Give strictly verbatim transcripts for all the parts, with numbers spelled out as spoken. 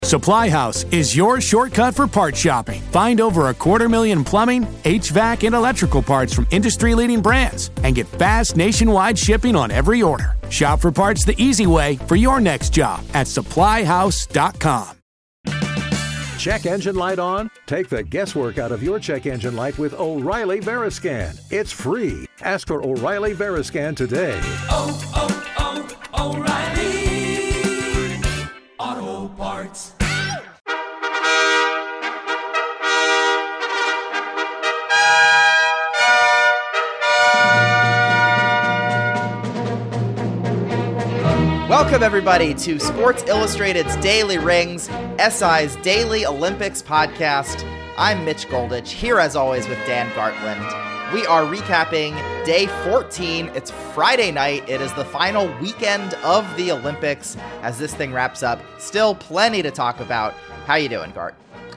Supply House is your shortcut for part shopping. Find over a quarter million plumbing, H V A C, and electrical parts from industry-leading brands and get fast nationwide shipping on every order. Shop for parts the easy way for your next job at supply house dot com. Check engine light on? Take the guesswork out of your check engine light with O'Reilly Veriscan. It's free. Ask for O'Reilly Veriscan today. Oh, oh, oh, O'Reilly Auto Parts. Welcome, everybody, to Sports Illustrated's Daily Rings, S I's Daily Olympics podcast. I'm Mitch Goldich, here as always with Dan Gartland. We are recapping day fourteen. It's Friday night. It is the final weekend of the Olympics as this thing wraps up. Still plenty to talk about. How you doing, Gart?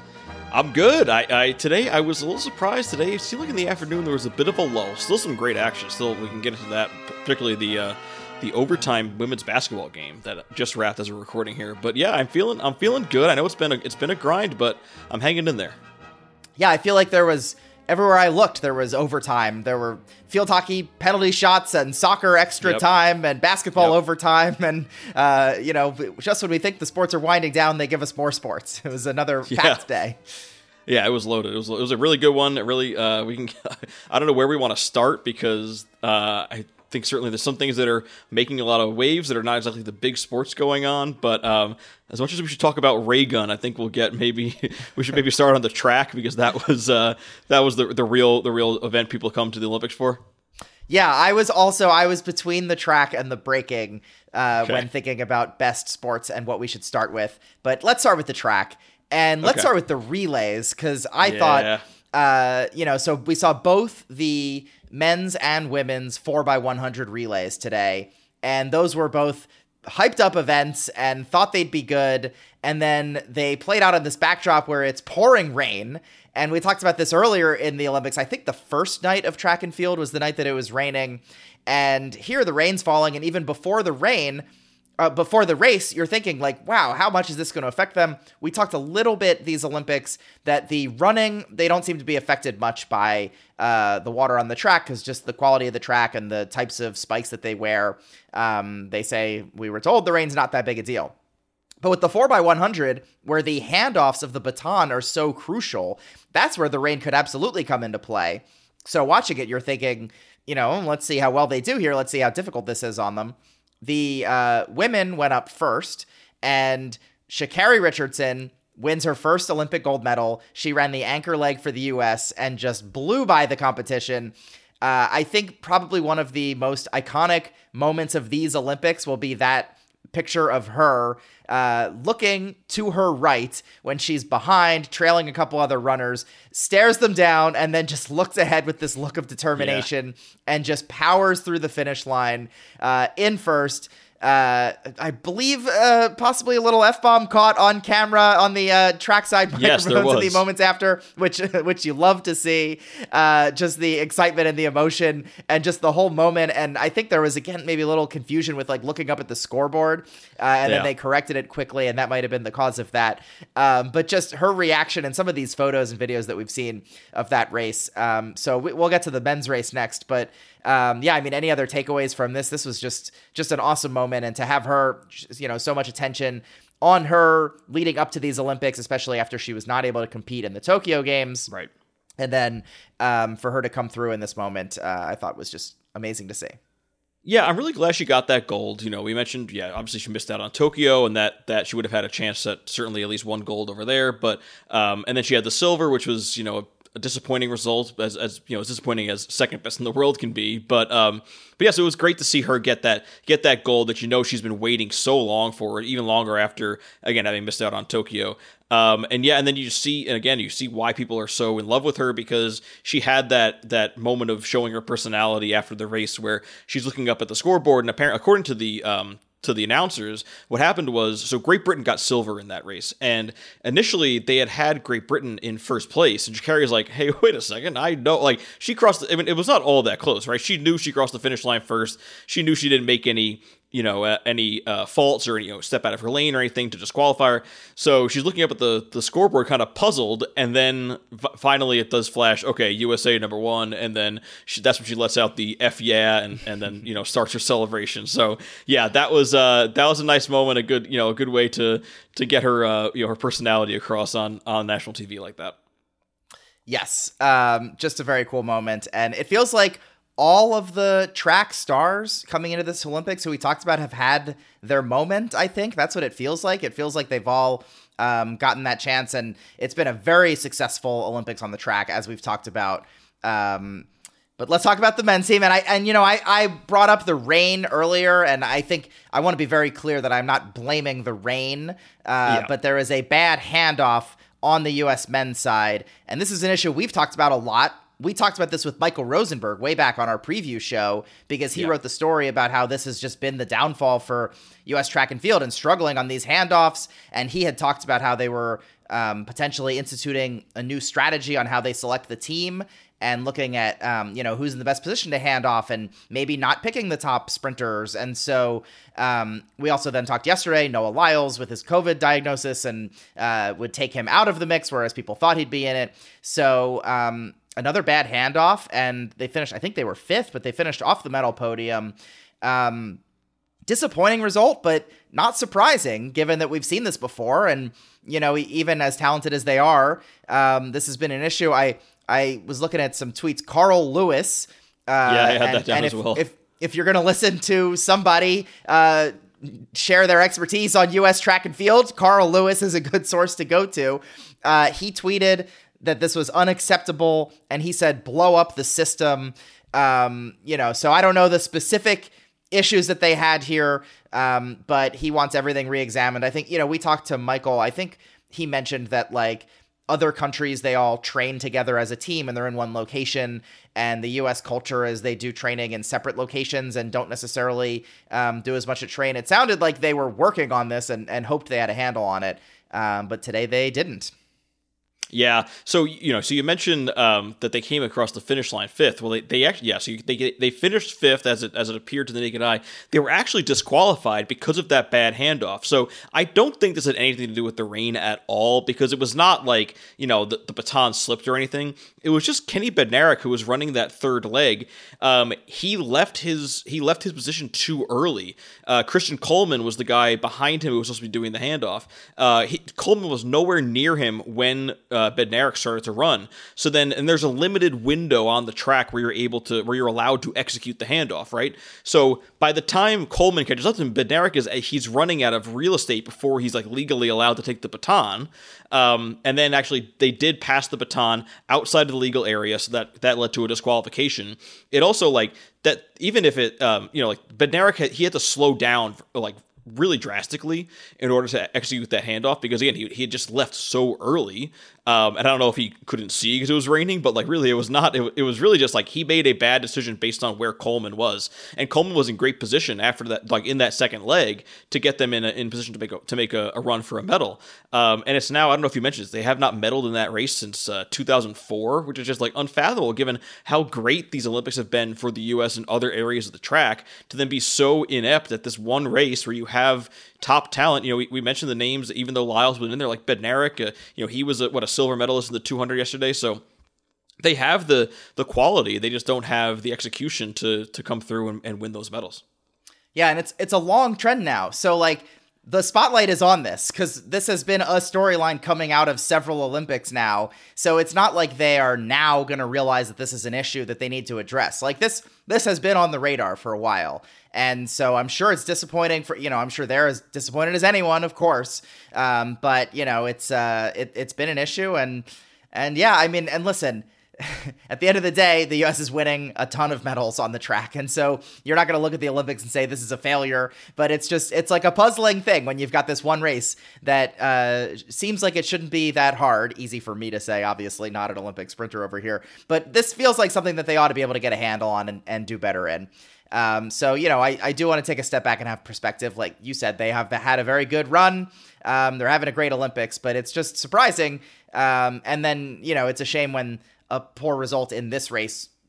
I'm good. I, I today I was a little surprised today. It seemed like in the afternoon there was a bit of a lull. Still some great action. Still, we can get into that, particularly the uh, the overtime women's basketball game that just wrapped as we're recording here. But yeah, I'm feeling I'm feeling good. I know it's been a, it's been a grind, but I'm hanging in there. Yeah, I feel like there was everywhere I looked, there was overtime. There were field hockey penalty shots and soccer extra Yep. time and basketball Yep. overtime. And, uh, you know, just when we think the sports are winding down, they give us more sports. It was another Yeah. packed day. Yeah, it was loaded. It was it was a really good one. It really uh, we can. I don't know where we want to start because uh, I think certainly there's some things that are making a lot of waves that are not exactly the big sports going on. But um, as much as we should talk about ray gun, I think we'll get maybe we should maybe start on the track because that was uh, that was the the real the real event people come to the Olympics for. Yeah, I was also, I was between the track and the breaking uh, Okay. when thinking about best sports and what we should start with. But let's start with the track. And let's Okay. start with the relays, because I Yeah. thought, uh, you know, so we saw both the men's and women's four by one hundred relays today. And those were both hyped up events and thought they'd be good. And then they played out on this backdrop where it's pouring rain. And we talked about this earlier in the Olympics. I think the first night of track and field was the night that it was raining. And here the rain's falling. And even before the rain, uh, before the race, you're thinking like, wow, how much is this going to affect them? We talked a little bit these Olympics that the running, they don't seem to be affected much by uh, the water on the track because just the quality of the track and the types of spikes that they wear. Um, they say, we were told the rain's not that big a deal. But with the four by one hundred, where the handoffs of the baton are so crucial, that's where the rain could absolutely come into play. So watching it, you're thinking, you know, let's see how well they do here. Let's see how difficult this is on them. The uh, women went up first, and Sha'Carri Richardson wins her first Olympic gold medal. She ran the anchor leg for the U S and just blew by the competition. Uh, I think probably one of the most iconic moments of these Olympics will be that picture of her uh, looking to her right when she's behind, trailing a couple other runners, stares them down, and then just looks ahead with this look of determination and just powers through the finish line uh, in first. Uh, I believe uh, possibly a little F-bomb caught on camera on the uh, trackside Yes, there microphones in the was. moments after, which which you love to see. Uh, just the excitement and the emotion and just the whole moment. And I think there was, again, maybe a little confusion with like looking up at the scoreboard uh, and Yeah. then they corrected it quickly, and that might have been the cause of that. Um, but just her reaction and some of these photos and videos that we've seen of that race. Um, so we, we'll get to the men's race next, but Um, yeah, I mean, any other takeaways from this? This was just just an awesome moment, and to have her, you know, so much attention on her leading up to these Olympics, especially after she was not able to compete in the Tokyo Games, Right. and then um, for her to come through in this moment, uh, I thought was just amazing to see. Yeah, I'm really glad she got that gold. You know, we mentioned, yeah, obviously she missed out on Tokyo, and that that she would have had a chance at certainly at least one gold over there. But um, and then she had the silver, which was, you know, a, a disappointing result, as as you know, as disappointing as second best in the world can be. But um, but yeah, so it was great to see her get that get that gold that you know she's been waiting so long for, even longer after again having missed out on Tokyo. Um, and yeah, and then you see, and again, you see why people are so in love with her, because she had that that moment of showing her personality after the race where she's looking up at the scoreboard, and apparently, according to the um, to the announcers, what happened was, so Great Britain got silver in that race, and initially they had had Great Britain in first place, and Sha'Carri is like, hey, wait a second, I know, like, she crossed, I mean, it was not all that close, right? She knew she crossed the finish line first, she knew she didn't make any you know, uh, any uh, faults or, you know, step out of her lane or anything to disqualify her. So she's looking up at the, the scoreboard kind of puzzled, and then f- finally it does flash, okay, U S A number one, and then she, that's when she lets out the F yeah, and, and then, you know, starts her celebration. So, yeah, that was uh, that was a nice moment, a good, you know, a good way to to get her, uh, you know, her personality across on, on national T V like that. Yes, um, just a very cool moment, and it feels like all of the track stars coming into this Olympics who we talked about have had their moment, I think. That's what it feels like. It feels like they've all um, gotten that chance, and it's been a very successful Olympics on the track, as we've talked about. Um, but let's talk about the men's team. And, I, and you know, I, I brought up the rain earlier, and I think I want to be very clear that I'm not blaming the rain, uh, yeah. but there is a bad handoff on the U S men's side, and this is an issue we've talked about a lot. We talked about this with Michael Rosenberg way back on our preview show, because he yeah. wrote the story about how this has just been the downfall for U S track and field and struggling on these handoffs. And he had talked about how they were um, potentially instituting a new strategy on how they select the team and looking at, um, you know, who's in the best position to hand off and maybe not picking the top sprinters. And so um, we also then talked yesterday, Noah Lyles with his COVID diagnosis, and uh, would take him out of the mix, whereas people thought he'd be in it. So, um, another bad handoff, and they finished, I think they were fifth, but they finished off the medal podium. Um, disappointing result, but not surprising, given that we've seen this before. And, you know, even as talented as they are, um, this has been an issue. I I was looking at some tweets. Carl Lewis. Uh, yeah, I had and, that down and as if, well. If, if you're going to listen to somebody uh, share their expertise on U S track and field, Carl Lewis is a good source to go to. Uh, he tweeted that this was unacceptable, and he said, blow up the system. Um, you know, so I don't know the specific issues that they had here, um, but he wants everything re-examined. I think, you know, we talked to Michael, I think he mentioned that, like, other countries, they all train together as a team and they're in one location, and the U S culture is they do training in separate locations and don't necessarily um, do as much at train. It sounded like they were working on this and, and hoped they had a handle on it, um, but today they didn't. Yeah. So, you know, so you mentioned um, that they came across the finish line fifth. Well, they, they actually, yeah, so you, they they finished fifth as it as it appeared to the naked eye. They were actually disqualified because of that bad handoff. So I don't think this had anything to do with the rain at all, because it was not like, you know, the, the baton slipped or anything. It was just Kenny Bednarek, who was running that third leg. Um, he left his he left his position too early. Uh, Christian Coleman was the guy behind him who was supposed to be doing the handoff. Uh, he, Coleman was nowhere near him when uh, Bednarek started to run. So then, and there's a limited window on the track where you're able to, where you're allowed to execute the handoff, right? So by the time Coleman catches up to him, Bednarek is, he's running out of real estate before he's like legally allowed to take the baton. Um, and then actually they did pass the baton outside of the legal area, so that that led to a disqualification. It also, like, that even if it, um, you know, like Bednarek, had, he had to slow down, like, really drastically in order to execute that handoff, because again, he, he had just left so early. Um, and I don't know if he couldn't see because it was raining, but like really it was not, it, it was really just like he made a bad decision based on where Coleman was. And Coleman was in great position after that, like in that second leg, to get them in a, in position to make a, to make a, a run for a medal. Um, and it's now, I don't know if you mentioned this, they have not medaled in that race since uh, two thousand four, which is just like unfathomable given how great these Olympics have been for the U S and other areas of the track, to then be so inept at this one race where you have top talent. You know, we, we mentioned the names, even though Lyles was in there, like Bednarek, uh, you know, he was a, what, a silver medalist in the two hundred yesterday. So they have the the quality. They just don't have the execution to to come through and, and win those medals. Yeah, and it's it's a long trend now. So like the spotlight is on this because this has been a storyline coming out of several Olympics now. So it's not like they are now going to realize that this is an issue that they need to address. Like this this has been on the radar for a while. And so I'm sure it's disappointing for, you know, I'm sure they're as disappointed as anyone, of course. Um, but, you know, it's uh, it, it's been an issue. And, and yeah, I mean, and listen, at the end of the day, the U S is winning a ton of medals on the track. And so you're not going to look at the Olympics and say this is a failure, but it's just, it's like a puzzling thing when you've got this one race that uh, seems like it shouldn't be that hard. Easy for me to say, obviously not an Olympic sprinter over here, but this feels like something that they ought to be able to get a handle on and, and do better in. Um, so, you know, I, I do want to take a step back and have perspective. Like you said, they have had a very good run. Um, they're having a great Olympics, but it's just surprising. Um, and then, you know, it's a shame when a poor result in this race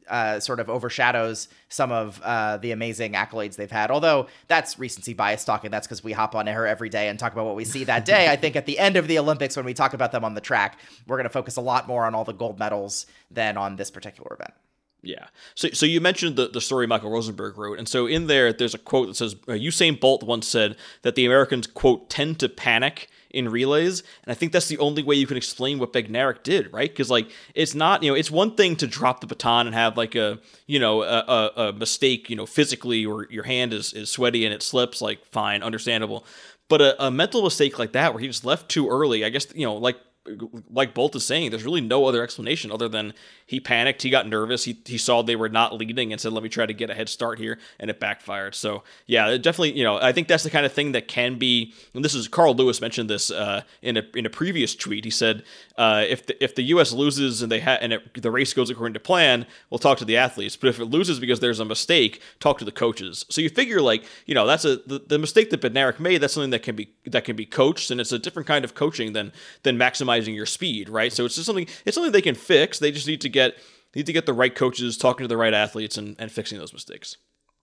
uh, sort of overshadows some of uh, the amazing accolades they've had. Although that's recency bias talking. That's because we hop on her every day and talk about what we see that day. I think at the end of the Olympics, when we talk about them on the track, we're going to focus a lot more on all the gold medals than on this particular event. Yeah. So so you mentioned the, the story Michael Rosenberg wrote. And so in there, there's a quote that says, uh, Usain Bolt once said that the Americans, quote, tend to panic in relays. And I think that's the only way you can explain what Bednarik did, right? Because, like, it's not, you know, it's one thing to drop the baton and have, like, a, you know, a, a, a mistake, you know, physically, or your hand is, is sweaty and it slips, like, fine, understandable. But a, a mental mistake like that, where he just left too early, I guess, you know, like, like Bolt is saying, there's really no other explanation other than he panicked, he got nervous, he he saw they were not leading and said, let me try to get a head start here, and it backfired. So yeah, it definitely, you know, I think that's the kind of thing that can be, and this is, Carl Lewis mentioned this uh, in a in a previous tweet. He said, uh, if the, if the U S loses and they ha- and it, the race goes according to plan, we'll talk to the athletes. But if it loses because there's a mistake, talk to the coaches. So you figure, like, you know, that's a the, the mistake that Bednarik made. That's something that can be that can be coached, and it's a different kind of coaching than than maximizing your speed, right? So it's just something it's something they can fix. They just need to get need to get the right coaches, talking to the right athletes, and, and fixing those mistakes.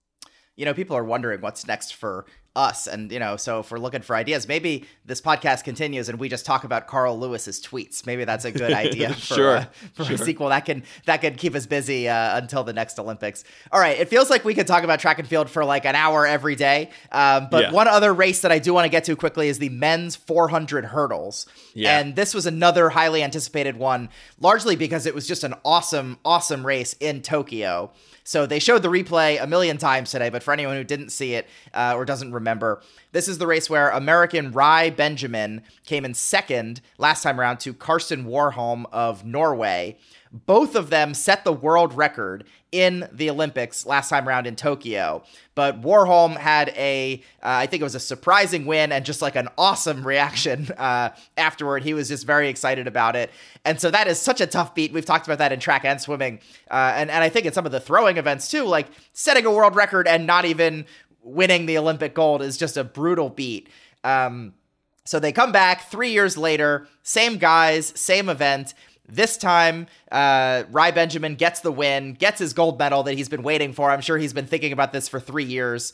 You know, people are wondering what's next for us. And, you know, so if we're looking for ideas, maybe this podcast continues and we just talk about Carl Lewis's tweets. Maybe that's a good idea for, sure, uh, for sure. a sequel. That can that can keep us busy uh, until the next Olympics. All right. It feels like we could talk about track and field for like an hour every day. Um, but yeah. one other race that I do want to get to quickly is the men's four hundred hurdles. Yeah. And this was another highly anticipated one, largely because it was just an awesome, awesome race in Tokyo. So they showed the replay a million times today, but for anyone who didn't see it uh, or doesn't remember, this is the race where American Rai Benjamin came in second last time around to Karsten Warholm of Norway. Both of them set the world record in the Olympics last time around in Tokyo. But Warholm had a, uh, I think it was a surprising win and just like an awesome reaction uh, afterward. He was just very excited about it. And so that is such a tough beat. We've talked about that in track and swimming. Uh, and, and I think in some of the throwing events too, like setting a world record and not even winning the Olympic gold is just a brutal beat. Um, so they come back three years later, same guys, same event. This time, uh, Rai Benjamin gets the win, gets his gold medal that he's been waiting for. I'm sure he's been thinking about this for three years.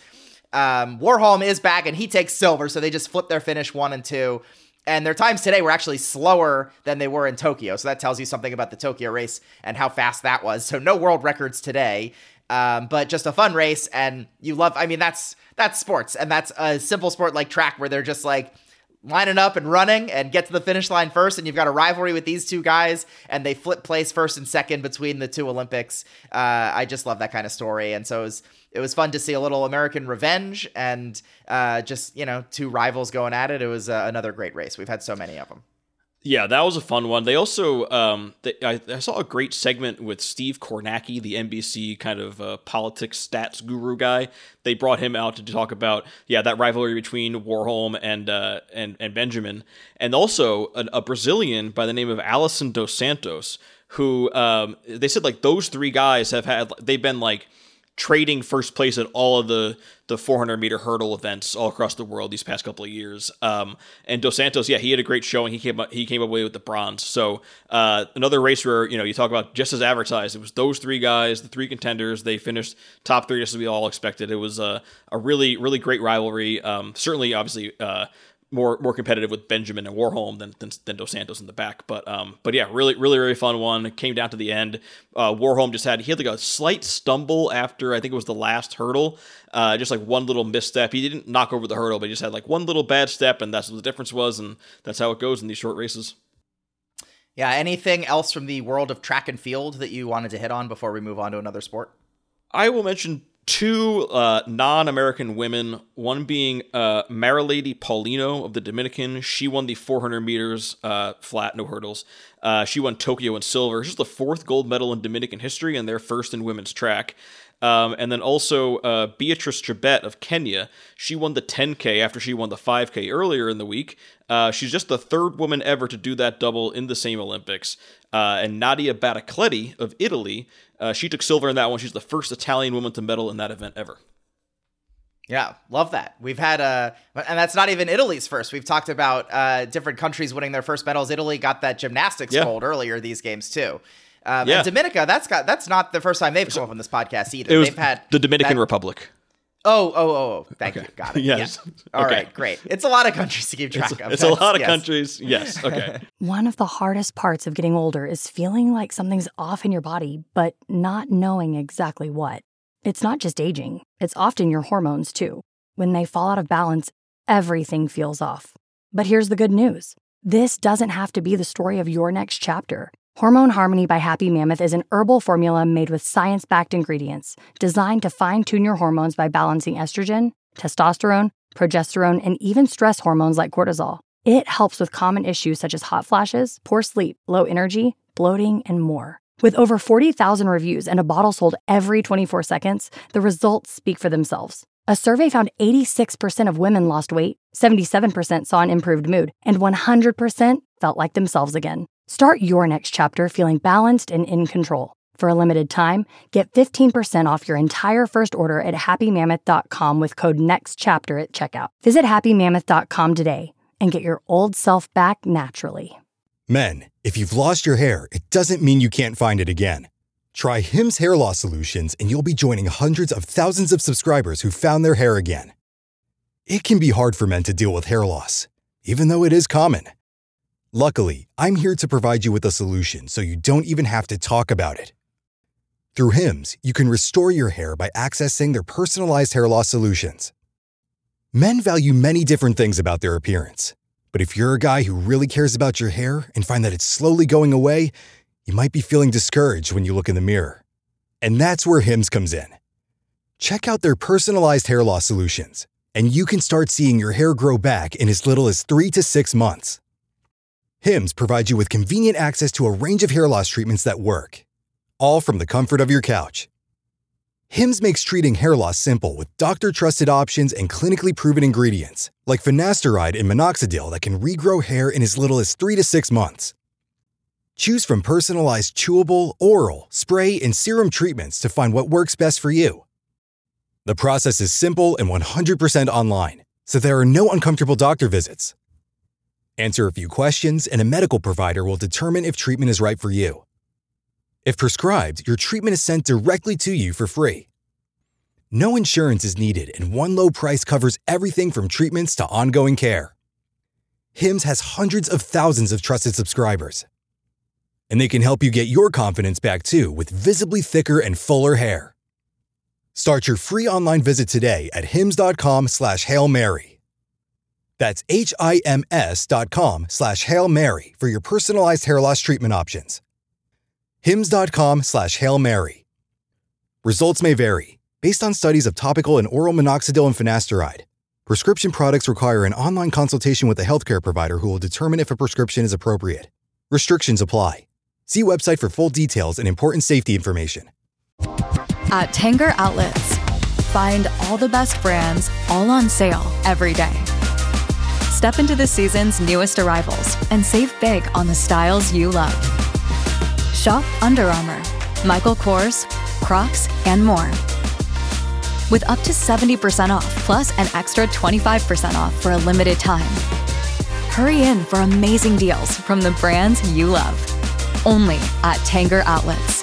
Um, Warholm is back and he takes silver, so they just flip their finish one and two. And their times today were actually slower than they were in Tokyo. So that tells you something about the Tokyo race and how fast that was. So no world records today, um, but just a fun race. And you love, I mean, that's that's sports. And that's a simple sport like track where they're just like, lining up and running and get to the finish line first, and you've got a rivalry with these two guys, and they flip place first and second between the two Olympics. Uh, I just love that kind of story, and so it was it was fun to see a little American revenge and uh, just, you know, two rivals going at it. It was uh, another great race. We've had so many of them. Yeah, that was a fun one. They also, um, they, I, I saw a great segment with Steve Kornacki, the N B C kind of uh, politics stats guru guy. They brought him out to talk about, yeah, that rivalry between Warholm and uh, and and Benjamin, and also a, a Brazilian by the name of Alisson dos Santos, who um, they said like those three guys have had, they've been like trading first place at all of the the four hundred meter hurdle events all across the world these past couple of years. Um, and Dos Santos, yeah, he had a great showing. He came up, he came away with the bronze. So uh, another race where, you know, you talk about just as advertised, it was those three guys, the three contenders. They finished top three just as we all expected. It was a, a really, really great rivalry. Um, certainly, obviously, uh, more more competitive with Benjamin and Warholm than, than than Dos Santos in the back, but um, but yeah, really really really fun one. It came down to the end. Uh, Warholm just had he had like a slight stumble after I think it was the last hurdle, uh, just like one little misstep. He didn't knock over the hurdle, but he just had like one little bad step, and that's what the difference was, and that's how it goes in these short races. Yeah. Anything else from the world of track and field that you wanted to hit on before we move on to another sport? I will mention two uh, non-American women, one being uh, Marilady Paulino of the Dominican. She won the four hundred meters uh, flat, no hurdles. Uh, she won Tokyo in silver. She's the fourth gold medal in Dominican history and their first in women's track. Um, and then also uh, Beatrice Chebet of Kenya. She won the ten K after she won the five K earlier in the week. Uh, she's just the third woman ever to do that double in the same Olympics. Uh, and Nadia Batticletti of Italy, uh, she took silver in that one. She's the first Italian woman to medal in that event ever. Yeah, love that. We've had, uh, and that's not even Italy's first. We've talked about uh, different countries winning their first medals. Italy got that gymnastics yeah. gold earlier these games too. Um, Yeah. And Dominica, that's got that's not the first time they've come up on this podcast either. It was They've had the Dominican that- Republic. Oh, oh, oh, oh. Thank Okay. you. Got it. Yes. Yeah. All Okay. right, great. It's a lot of countries to keep track It's, of. it's a lot of Yes. countries. Yes. Okay. One of the hardest parts of getting older is feeling like something's off in your body, but not knowing exactly what. It's not just aging, it's often your hormones too. When they fall out of balance, everything feels off. But here's the good news. This doesn't have to be the story of your next chapter. Hormone Harmony by Happy Mammoth is an herbal formula made with science-backed ingredients designed to fine-tune your hormones by balancing estrogen, testosterone, progesterone, and even stress hormones like cortisol. It helps with common issues such as hot flashes, poor sleep, low energy, bloating, and more. With over forty thousand reviews and a bottle sold every twenty-four seconds, the results speak for themselves. A survey found eighty-six percent of women lost weight, seventy-seven percent saw an improved mood, and one hundred percent felt like themselves again. Start your next chapter feeling balanced and in control. For a limited time, get fifteen percent off your entire first order at happy mammoth dot com with code NEXTCHAPTER at checkout. Visit happy mammoth dot com today and get your old self back naturally. Men, if you've lost your hair, it doesn't mean you can't find it again. Try Hims Hair Loss Solutions and you'll be joining hundreds of thousands of subscribers who found their hair again. It can be hard for men to deal with hair loss, even though it is common. Luckily, I'm here to provide you with a solution so you don't even have to talk about it. Through Hims, you can restore your hair by accessing their personalized hair loss solutions. Men value many different things about their appearance, but if you're a guy who really cares about your hair and find that it's slowly going away, you might be feeling discouraged when you look in the mirror. And that's where Hims comes in. Check out their personalized hair loss solutions, and you can start seeing your hair grow back in as little as three to six months. Hims provides you with convenient access to a range of hair loss treatments that work, all from the comfort of your couch. Hims makes treating hair loss simple with doctor-trusted options and clinically proven ingredients, like finasteride and minoxidil that can regrow hair in as little as three to six months. Choose from personalized chewable, oral, spray, and serum treatments to find what works best for you. The process is simple and one hundred percent online, so there are no uncomfortable doctor visits. Answer a few questions, and a medical provider will determine if treatment is right for you. If prescribed, your treatment is sent directly to you for free. No insurance is needed, and one low price covers everything from treatments to ongoing care. Hims has hundreds of thousands of trusted subscribers. And they can help you get your confidence back too with visibly thicker and fuller hair. Start your free online visit today at hims.com slash Hail Mary. That's H-I-M-S dot com slash Hail Mary for your personalized hair loss treatment options. Hims.com slash Hail Mary. Results may vary, based on studies of topical and oral minoxidil and finasteride. Prescription products require an online consultation with a healthcare provider who will determine if a prescription is appropriate. Restrictions apply. See website for full details and important safety information. At Tanger Outlets, find all the best brands, all on sale every day. Step into the season's newest arrivals and save big on the styles you love. Shop Under Armour, Michael Kors, Crocs, and more. With up to seventy percent off, plus an extra twenty-five percent off for a limited time. Hurry in for amazing deals from the brands you love. Only at Tanger Outlets.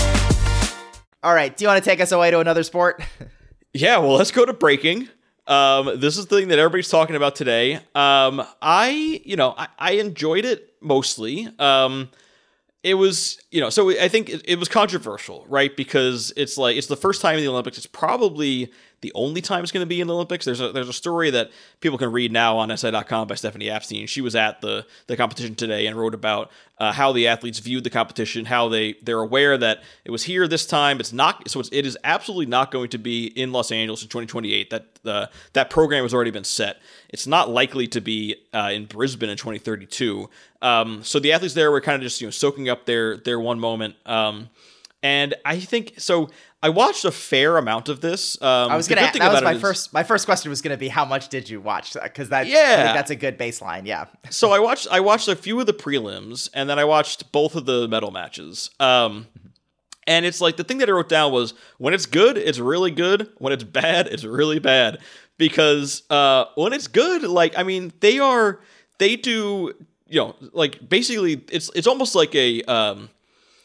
All right, do you want to take us away to another sport? Yeah, well, let's go to breaking. Um, this is the thing that everybody's talking about today. Um, I, you know, I, I enjoyed it mostly. Um, it was, you know, so I think it, it was controversial, right? Because it's like, it's the first time in the Olympics. It's probably the only time it's going to be in the Olympics. There's a there's a story that people can read now on S I dot com by Stephanie Apstein. She was at the the competition today and wrote about uh, how the athletes viewed the competition, how they they're aware that it was here this time. It's not so it's, it is absolutely not going to be in Los Angeles in twenty twenty-eight. That uh, that program has already been set. It's not likely to be uh, in Brisbane in twenty thirty-two. Um, so the athletes there were kind of just you know soaking up their their one moment. Um, and I think so. I watched a fair amount of this. Um, I was gonna. That was my is, first. My first question was gonna be, how much did you watch? Because that. Yeah. I think that's a good baseline. Yeah. So I watched. I watched a few of the prelims, and then I watched both of the medal matches. Um, and it's like the thing that I wrote down was when it's good, it's really good. When it's bad, it's really bad. Because uh, when it's good, like I mean, they are. They do. You know, like basically, it's it's almost like a. Um,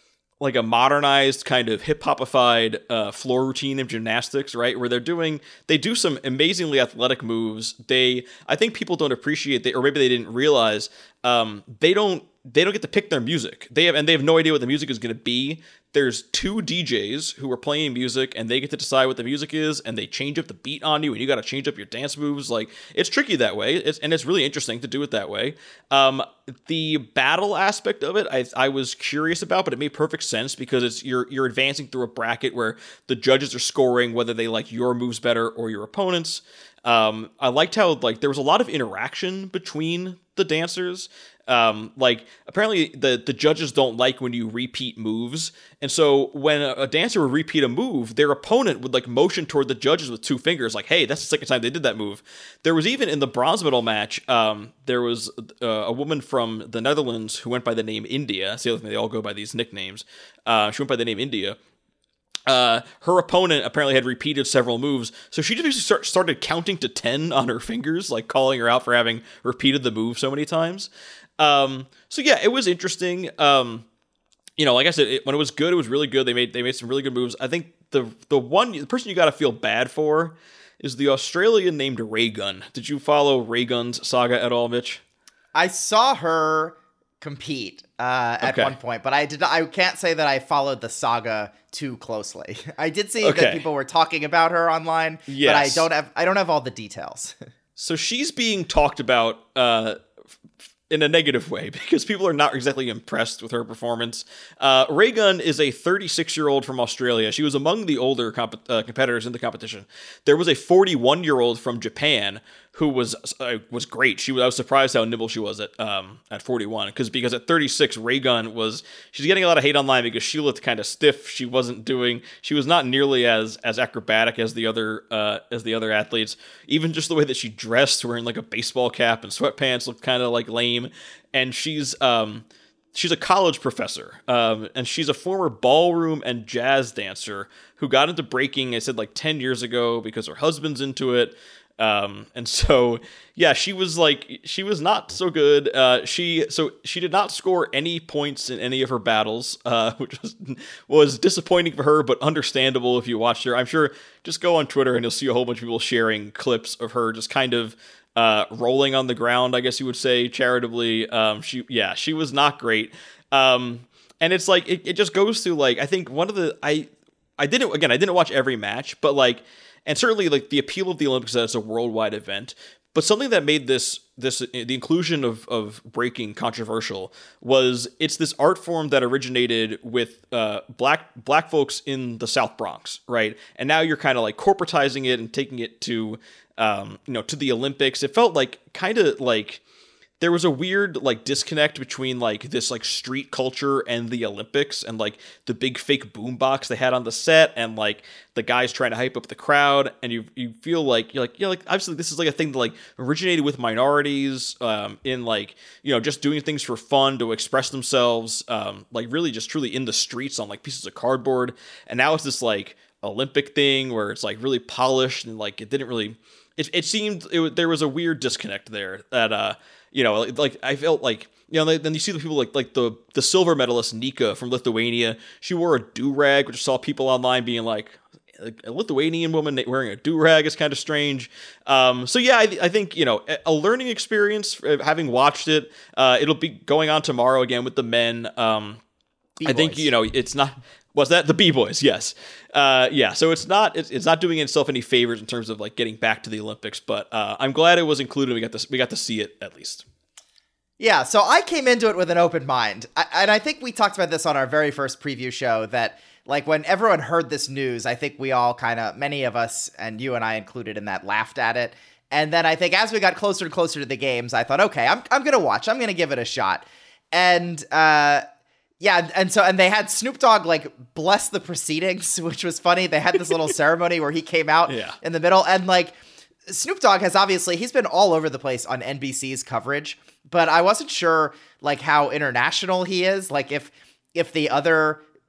like a modernized kind of hip hopified uh, floor routine of gymnastics, right? Where they're doing, they do some amazingly athletic moves. They, I think people don't appreciate they, or maybe they didn't realize, um, they don't, they don't get to pick their music. They have, and they have no idea what the music is going to be. There's two D Js who are playing music, and they get to decide what the music is, and they change up the beat on you, and you got to change up your dance moves. Like, it's tricky that way, it's, and it's really interesting to do it that way. Um, the battle aspect of it, I, I was curious about, but it made perfect sense because it's you're you're advancing through a bracket where the judges are scoring whether they like your moves better or your opponent's. Um, I liked how like there was a lot of interaction between the dancers. Um, like apparently the, the judges don't like when you repeat moves. And so when a, a dancer would repeat a move, their opponent would like motion toward the judges with two fingers, like, hey, that's the second time they did that move. There was even in the bronze medal match, um, there was uh, a woman from the Netherlands who went by the name India. That's the other thing, they all go by these nicknames. Uh, she went by the name India. Uh, her opponent apparently had repeated several moves, so she just start, started counting to ten on her fingers, like calling her out for having repeated the move so many times. Um, so yeah, it was interesting. Um, you know, like I said, it, when it was good, it was really good. They made they made some really good moves. I think the the one the person you got to feel bad for is the Australian named Raygun. Did you follow Raygun's saga at all, Mitch? I saw her compete uh, at okay. one point, but I did not, I can't say that I followed the saga too closely. I did see okay. that people were talking about her online, yes. but I don't have I don't have all the details. So she's being talked about uh, in a negative way because people are not exactly impressed with her performance. Uh, Raygun is a thirty-six-year-old from Australia. She was among the older comp- uh, competitors in the competition. There was a forty-one-year-old from Japan who was uh, was great. She was, I was surprised how nimble she was at um at forty-one because because at thirty-six, Raygun was she's getting a lot of hate online because she looked kind of stiff. She wasn't doing she was not nearly as as acrobatic as the other uh as the other athletes. Even just the way that she dressed, wearing like a baseball cap and sweatpants, looked kind of like lame. And she's um she's a college professor, um and she's a former ballroom and jazz dancer who got into breaking, I said, like ten years ago because her husband's into it. Um, and so, yeah, she was like, she was not so good. Uh, she, so she did not score any points in any of her battles, uh, which was, was disappointing for her, but understandable if you watched her. I'm sure just go on Twitter and you'll see a whole bunch of people sharing clips of her just kind of, uh, rolling on the ground, I guess you would say charitably. Um, she, yeah, she was not great. Um, and it's like, it, it just goes through like, I think one of the, I, I didn't, again, I didn't watch every match, but like, and certainly, like, the appeal of the Olympics is that it's a worldwide event. But something that made this, this the inclusion of, of breaking controversial was it's this art form that originated with uh, black black folks in the South Bronx, right? And now you're kind of, like, corporatizing it and taking it to, um, you know, to the Olympics. It felt like, kind of like... there was a weird like disconnect between like this like street culture and the Olympics and like the big fake boombox they had on the set and like the guys trying to hype up the crowd, and you you feel like you're like you know like obviously this is like a thing that like originated with minorities um in like you know just doing things for fun to express themselves, um like really just truly in the streets on like pieces of cardboard, and now it's this like Olympic thing where it's like really polished and like it didn't really it, it seemed it, there was a weird disconnect there that uh you know, like I felt like, you know, then you see the people like like the the silver medalist Nika from Lithuania. She wore a do-rag, which I saw people online being like, a Lithuanian woman wearing a do-rag is kind of strange. Um, so yeah, I, I think, you know, a learning experience, having watched it. Uh, it'll be going on tomorrow again with the men. Um, I think, you know, it's not... Was that the B-Boys? Yes. Uh, yeah. So it's not it's, it's not doing itself any favors in terms of like getting back to the Olympics, but uh, I'm glad it was included. We got this. We got to see it at least. Yeah. So I came into it with an open mind, I, and I think we talked about this on our very first preview show. That like when everyone heard this news, I think we all kind of, many of us, and you and I included in that, laughed at it. And then I think as we got closer and closer to the games, I thought, okay, I'm I'm gonna watch. I'm gonna give it a shot. And uh, yeah, and so, and they had Snoop Dogg, like, bless the proceedings, which was funny. They had this little ceremony where he came out yeah. in the middle, and, like, Snoop Dogg has obviously, he's been all over the place on N B C's coverage, but I wasn't sure, like, how international he is. Like, if if the other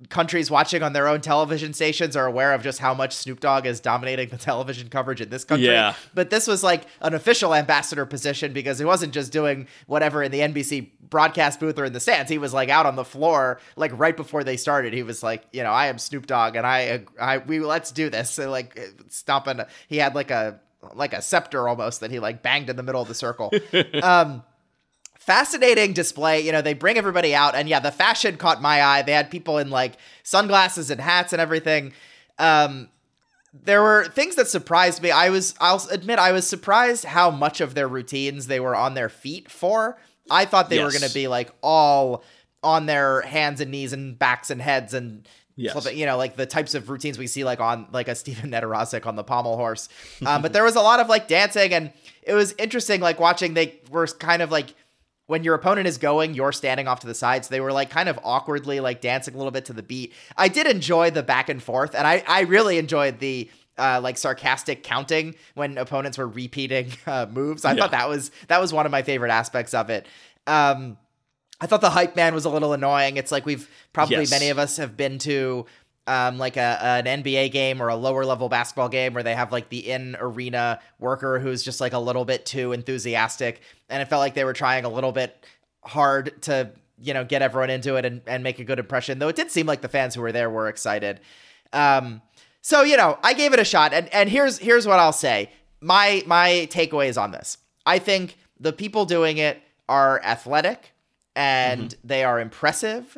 countries watching on their own television stations are aware of just how much Snoop Dogg is dominating the television coverage in this country. Yeah. But this was like an official ambassador position because he wasn't just doing whatever in the N B C broadcast booth or in the stands. He was like out on the floor, like right before they started. He was like, you know, I am Snoop Dogg and I, I, we, let's do this. So like stomping, he had like a, like a scepter almost that he like banged in the middle of the circle. um, Fascinating display. You know, they bring everybody out and yeah, the fashion caught my eye. They had people in like sunglasses and hats and everything. Um, there were things that surprised me. I was, I'll admit, I was surprised how much of their routines they were on their feet for. I thought they yes. were going to be like all on their hands and knees and backs and heads and yes. flipping, you know, like the types of routines we see like on like a Steven Nedorosik on the pommel horse. Um, but there was a lot of like dancing and it was interesting, like watching, they were kind of like, when your opponent is going, you're standing off to the sides. They were like kind of awkwardly like dancing a little bit to the beat. I did enjoy the back and forth, and I, I really enjoyed the uh, like sarcastic counting when opponents were repeating uh, moves. I yeah. thought that was that was one of my favorite aspects of it. Um, I thought the hype man was a little annoying. It's like we've probably yes. many of us have been to um, like a, an N B A game or a lower level basketball game where they have like the in arena worker who's just like a little bit too enthusiastic. And it felt like they were trying a little bit hard to, you know, get everyone into it and, and make a good impression, though it did seem like the fans who were there were excited. Um, so, you know, I gave it a shot. And, and here's here's what I'll say. My my takeaways on this. I think the people doing it are athletic and mm-hmm. they are impressive.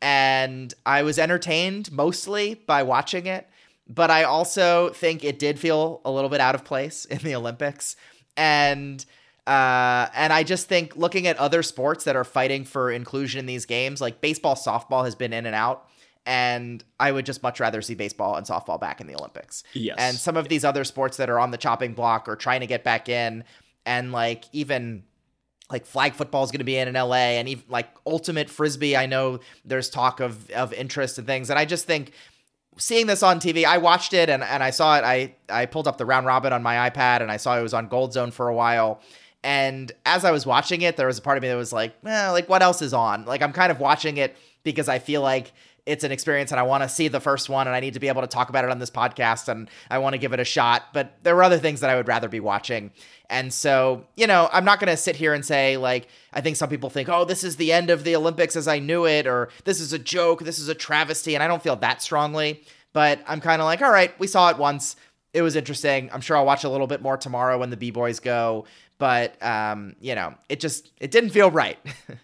And I was entertained mostly by watching it. But I also think it did feel a little bit out of place in the Olympics. And Uh, and I just think looking at other sports that are fighting for inclusion in these games, like baseball, softball has been in and out. And I would just much rather see baseball and softball back in the Olympics. Yes. And some of these other sports that are on the chopping block or trying to get back in, and like even like flag football is going to be in in L A, and even like ultimate frisbee. I know there's talk of, of interest and things. And I just think seeing this on T V, I watched it and, and I saw it. I, I pulled up the round robin on my iPad and I saw it was on Gold Zone for a while. And as I was watching it, there was a part of me that was like, eh, like what else is on? Like I'm kind of watching it because I feel like it's an experience and I want to see the first one and I need to be able to talk about it on this podcast and I want to give it a shot. But there were other things that I would rather be watching. And so, you know, I'm not going to sit here and say like, I think some people think, oh, this is the end of the Olympics as I knew it, or this is a joke, this is a travesty. And I don't feel that strongly, but I'm kind of like, all right, we saw it once. It was interesting. I'm sure I'll watch a little bit more tomorrow when the B-Boys go. But, um, you know, it just, it didn't feel right.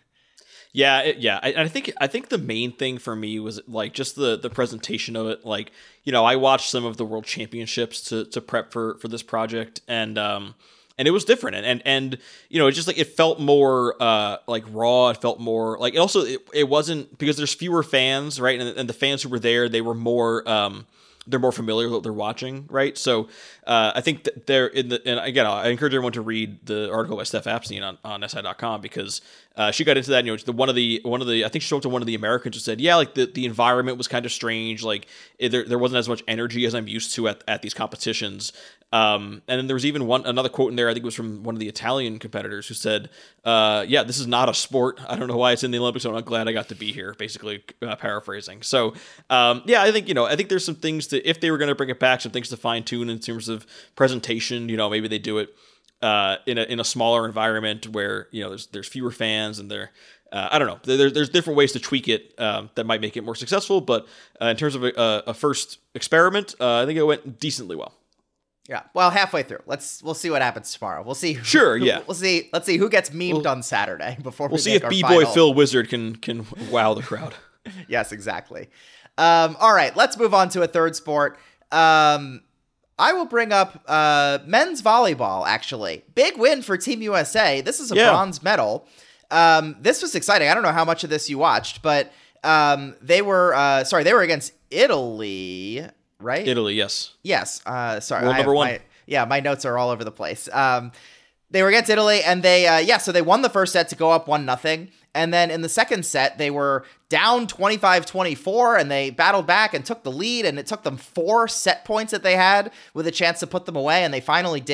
yeah. It, yeah. I, I think, I think the main thing for me was like just the, the presentation of it. Like, you know, I watched some of the world championships to, to prep for, for this project and, um, and it was different. And, and, and, you know, it just like, it felt more, uh, like raw. It felt more like, it also, it, it wasn't because there's fewer fans, right? And, and the fans who were there, they were more, um, they're more familiar with what they're watching, right? So uh, I think that they're in the, and again, I encourage everyone to read the article by Steph Apstein on, on S I dot com because uh, she got into that. You know, the one of the one of the I think she spoke to one of the Americans who said, yeah, like the, the environment was kind of strange, like it, there there wasn't as much energy as I'm used to at, at these competitions. Um, and then there was even one another quote in there, I think it was from one of the Italian competitors who said, uh, yeah, this is not a sport. I don't know why it's in the Olympics, so I'm glad I got to be here, basically uh, paraphrasing. So, um, yeah, I think, you know, I think there's some things to, if they were going to bring it back, some things to fine tune in terms of presentation, you know, maybe they do it uh, in a in a smaller environment where, you know, there's there's fewer fans and they're, uh, I don't know, there, there's different ways to tweak it um, that might make it more successful. But uh, in terms of a, a first experiment, uh, I think it went decently well. Yeah, well, halfway through. Let's we'll see what happens tomorrow. We'll see. Who, sure, yeah. We'll see. Let's see who gets memed we'll, on Saturday before we'll we see make if our B-boy final. Phil Wizard can can wow the crowd. Yes, exactly. Um, all right, let's move on to a third sport. Um, I will bring up uh, men's volleyball. Actually, big win for Team U S A. This is a yeah. bronze medal. Um, this was exciting. I don't know how much of this you watched, but um, they were uh, sorry, they were against Italy. Right? Italy, yes. Yes. Uh, sorry. World I number one. My, yeah, my notes are all over the place. Um, they were against Italy, and they, uh, yeah, so they won the first set to go up one nothing. And then in the second set, they were down twenty-five twenty-four, and they battled back and took the lead, and it took them four set points that they had with a chance to put them away, and they finally did.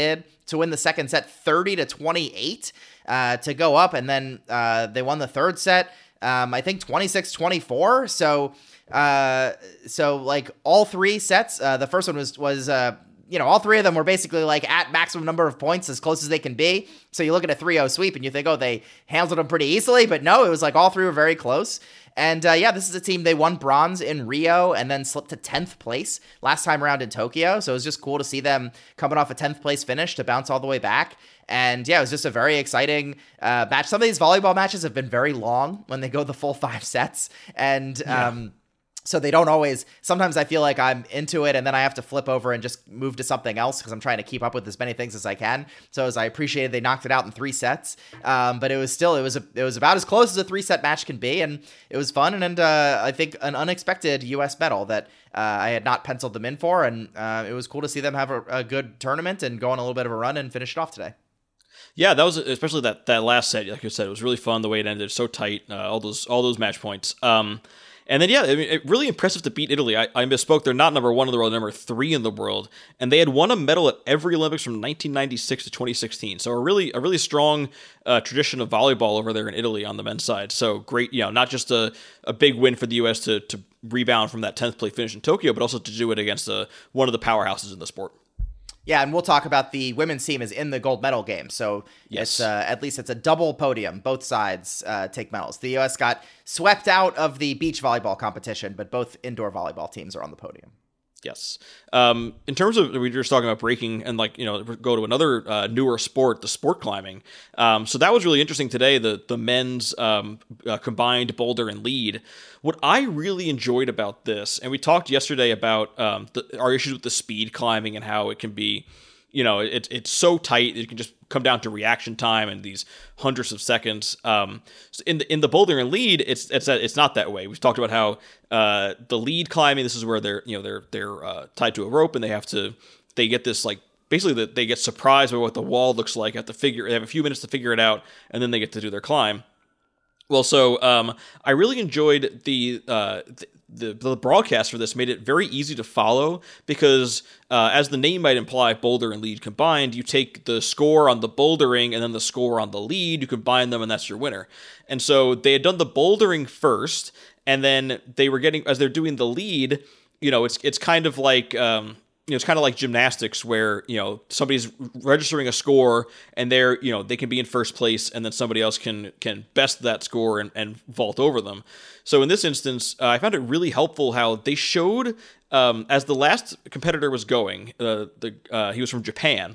to win the second set thirty to twenty-eight uh, to go up. And then uh, they won the third set, um, I think twenty-six twenty-four. So, uh, so like all three sets, uh, the first one was, was, uh, you know, all three of them were basically like at maximum number of points, as close as they can be. So you look at a three oh sweep and you think, oh, they handled them pretty easily. But no, it was like all three were very close. And uh, yeah, this is a team, they won bronze in Rio and then slipped to tenth place last time around in Tokyo. So it was just cool to see them coming off a tenth place finish to bounce all the way back. And yeah, it was just a very exciting uh, match. Some of these volleyball matches have been very long when they go the full five sets. And yeah. um, so they don't always, sometimes I feel like I'm into it and then I have to flip over and just move to something else because I'm trying to keep up with as many things as I can. So as I appreciated, they knocked it out in three sets. Um, but it was still, it was a, it was about as close as a three set match can be. And it was fun. And, and uh, I think an unexpected U S medal that uh, I had not penciled them in for. And uh, it was cool to see them have a, a good tournament and go on a little bit of a run and finish it off today. Yeah, that was especially that, that last set. Like you said, it was really fun the way it ended. So tight, uh, all those all those match points. Um, And then, yeah, I mean, it, really impressive to beat Italy. I, I misspoke. They're not number one in the world, they're number three in the world. And they had won a medal at every Olympics from nineteen ninety-six to twenty sixteen. So a really a really strong uh, tradition of volleyball over there in Italy on the men's side. So great, you know, not just a, a big win for the U S to, to rebound from that tenth place finish in Tokyo, but also to do it against a, one of the powerhouses in the sport. Yeah, and we'll talk about the women's team is in the gold medal game. So yes. it's uh, at least it's a double podium. Both sides uh, take medals. The U S got swept out of the beach volleyball competition, but both indoor volleyball teams are on the podium. Yes. Um, in terms of, we were just talking about breaking and like, you know, go to another uh, newer sport, the sport climbing. Um, so that was really interesting today, the the men's um, uh, combined boulder and lead. What I really enjoyed about this, and we talked yesterday about um, the, our issues with the speed climbing and how it can be, you know, it, it's so tight, it can just come down to reaction time and these hundreds of seconds. Um, in the in the boulder and lead, it's it's it's not that way. We've talked about how uh, the lead climbing, this is where they're you know they're they're uh, tied to a rope and they have to they get this like basically that they get surprised by what the wall looks like. Have to figure they have a few minutes to figure it out and then they get to do their climb. Well, so um, I really enjoyed the, uh, the the broadcast for this. Made it very easy to follow because, uh, as the name might imply, boulder and lead combined. You take the score on the bouldering and then the score on the lead. You combine them, and that's your winner. And so they had done the bouldering first, and then they were getting as they're doing the lead. You know, it's it's kind of like. Um, You know, it's kind of like gymnastics where, you know, somebody's registering a score and they're, you know, they can be in first place and then somebody else can can best that score and, and vault over them. So in this instance, uh, I found it really helpful how they showed, um, as the last competitor was going, uh, the uh, he was from Japan,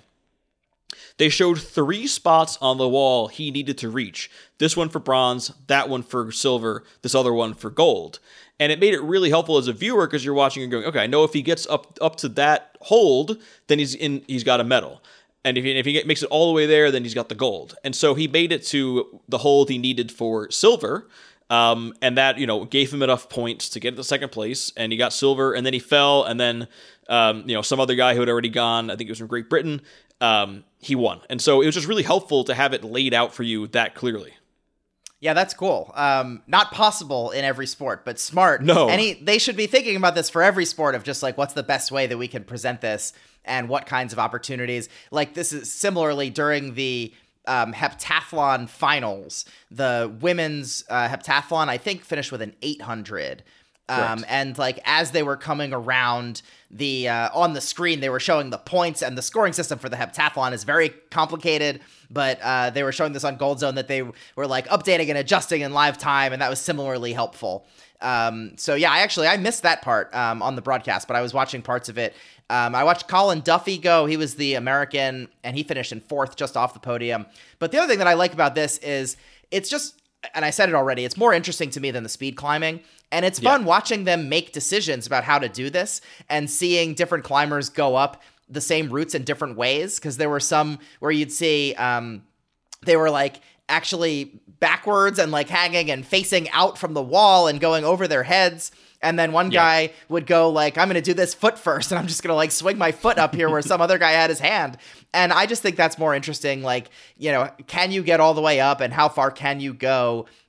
they showed three spots on the wall he needed to reach. This one for bronze, that one for silver, this other one for gold. And it made it really helpful as a viewer because you're watching and going, okay, I know if he gets up up to that hold, then he's in. He's got a medal. And if he, if he get, makes it all the way there, then he's got the gold. And so he made it to the hold he needed for silver. Um, and that, you know, gave him enough points to get to the second place. And he got silver. And then he fell. And then, um, you know, some other guy who had already gone, I think it was from Great Britain, um, he won. And so it was just really helpful to have it laid out for you that clearly. Yeah, that's cool. Um, not possible in every sport, but smart. No. Any, they should be thinking about this for every sport of just like, what's the best way that we can present this and what kinds of opportunities. Like this is similarly during the um, heptathlon finals, the women's uh, heptathlon, I think finished with an eight hundred. Um, and like, as they were coming around the, uh, on the screen, they were showing the points, and the scoring system for the heptathlon is very complicated, but, uh, they were showing this on Gold Zone that they were like updating and adjusting in live time. And that was similarly helpful. Um, so yeah, I actually, I missed that part, um, on the broadcast, but I was watching parts of it. Um, I watched Colin Duffy go. He was the American and he finished in fourth just off the podium. But the other thing that I like about this is it's just, and I said it already, it's more interesting to me than the speed climbing. And it's fun yeah. watching them make decisions about how to do this and seeing different climbers go up the same routes in different ways. Because there were some where you'd see um, they were like actually backwards and like hanging and facing out from the wall and going over their heads. And then one yeah. guy would go like, I'm going to do this foot first, and I'm just going to like swing my foot up here where some other guy had his hand. And I just think that's more interesting. Like, you know, can you get all the way up and how far can you go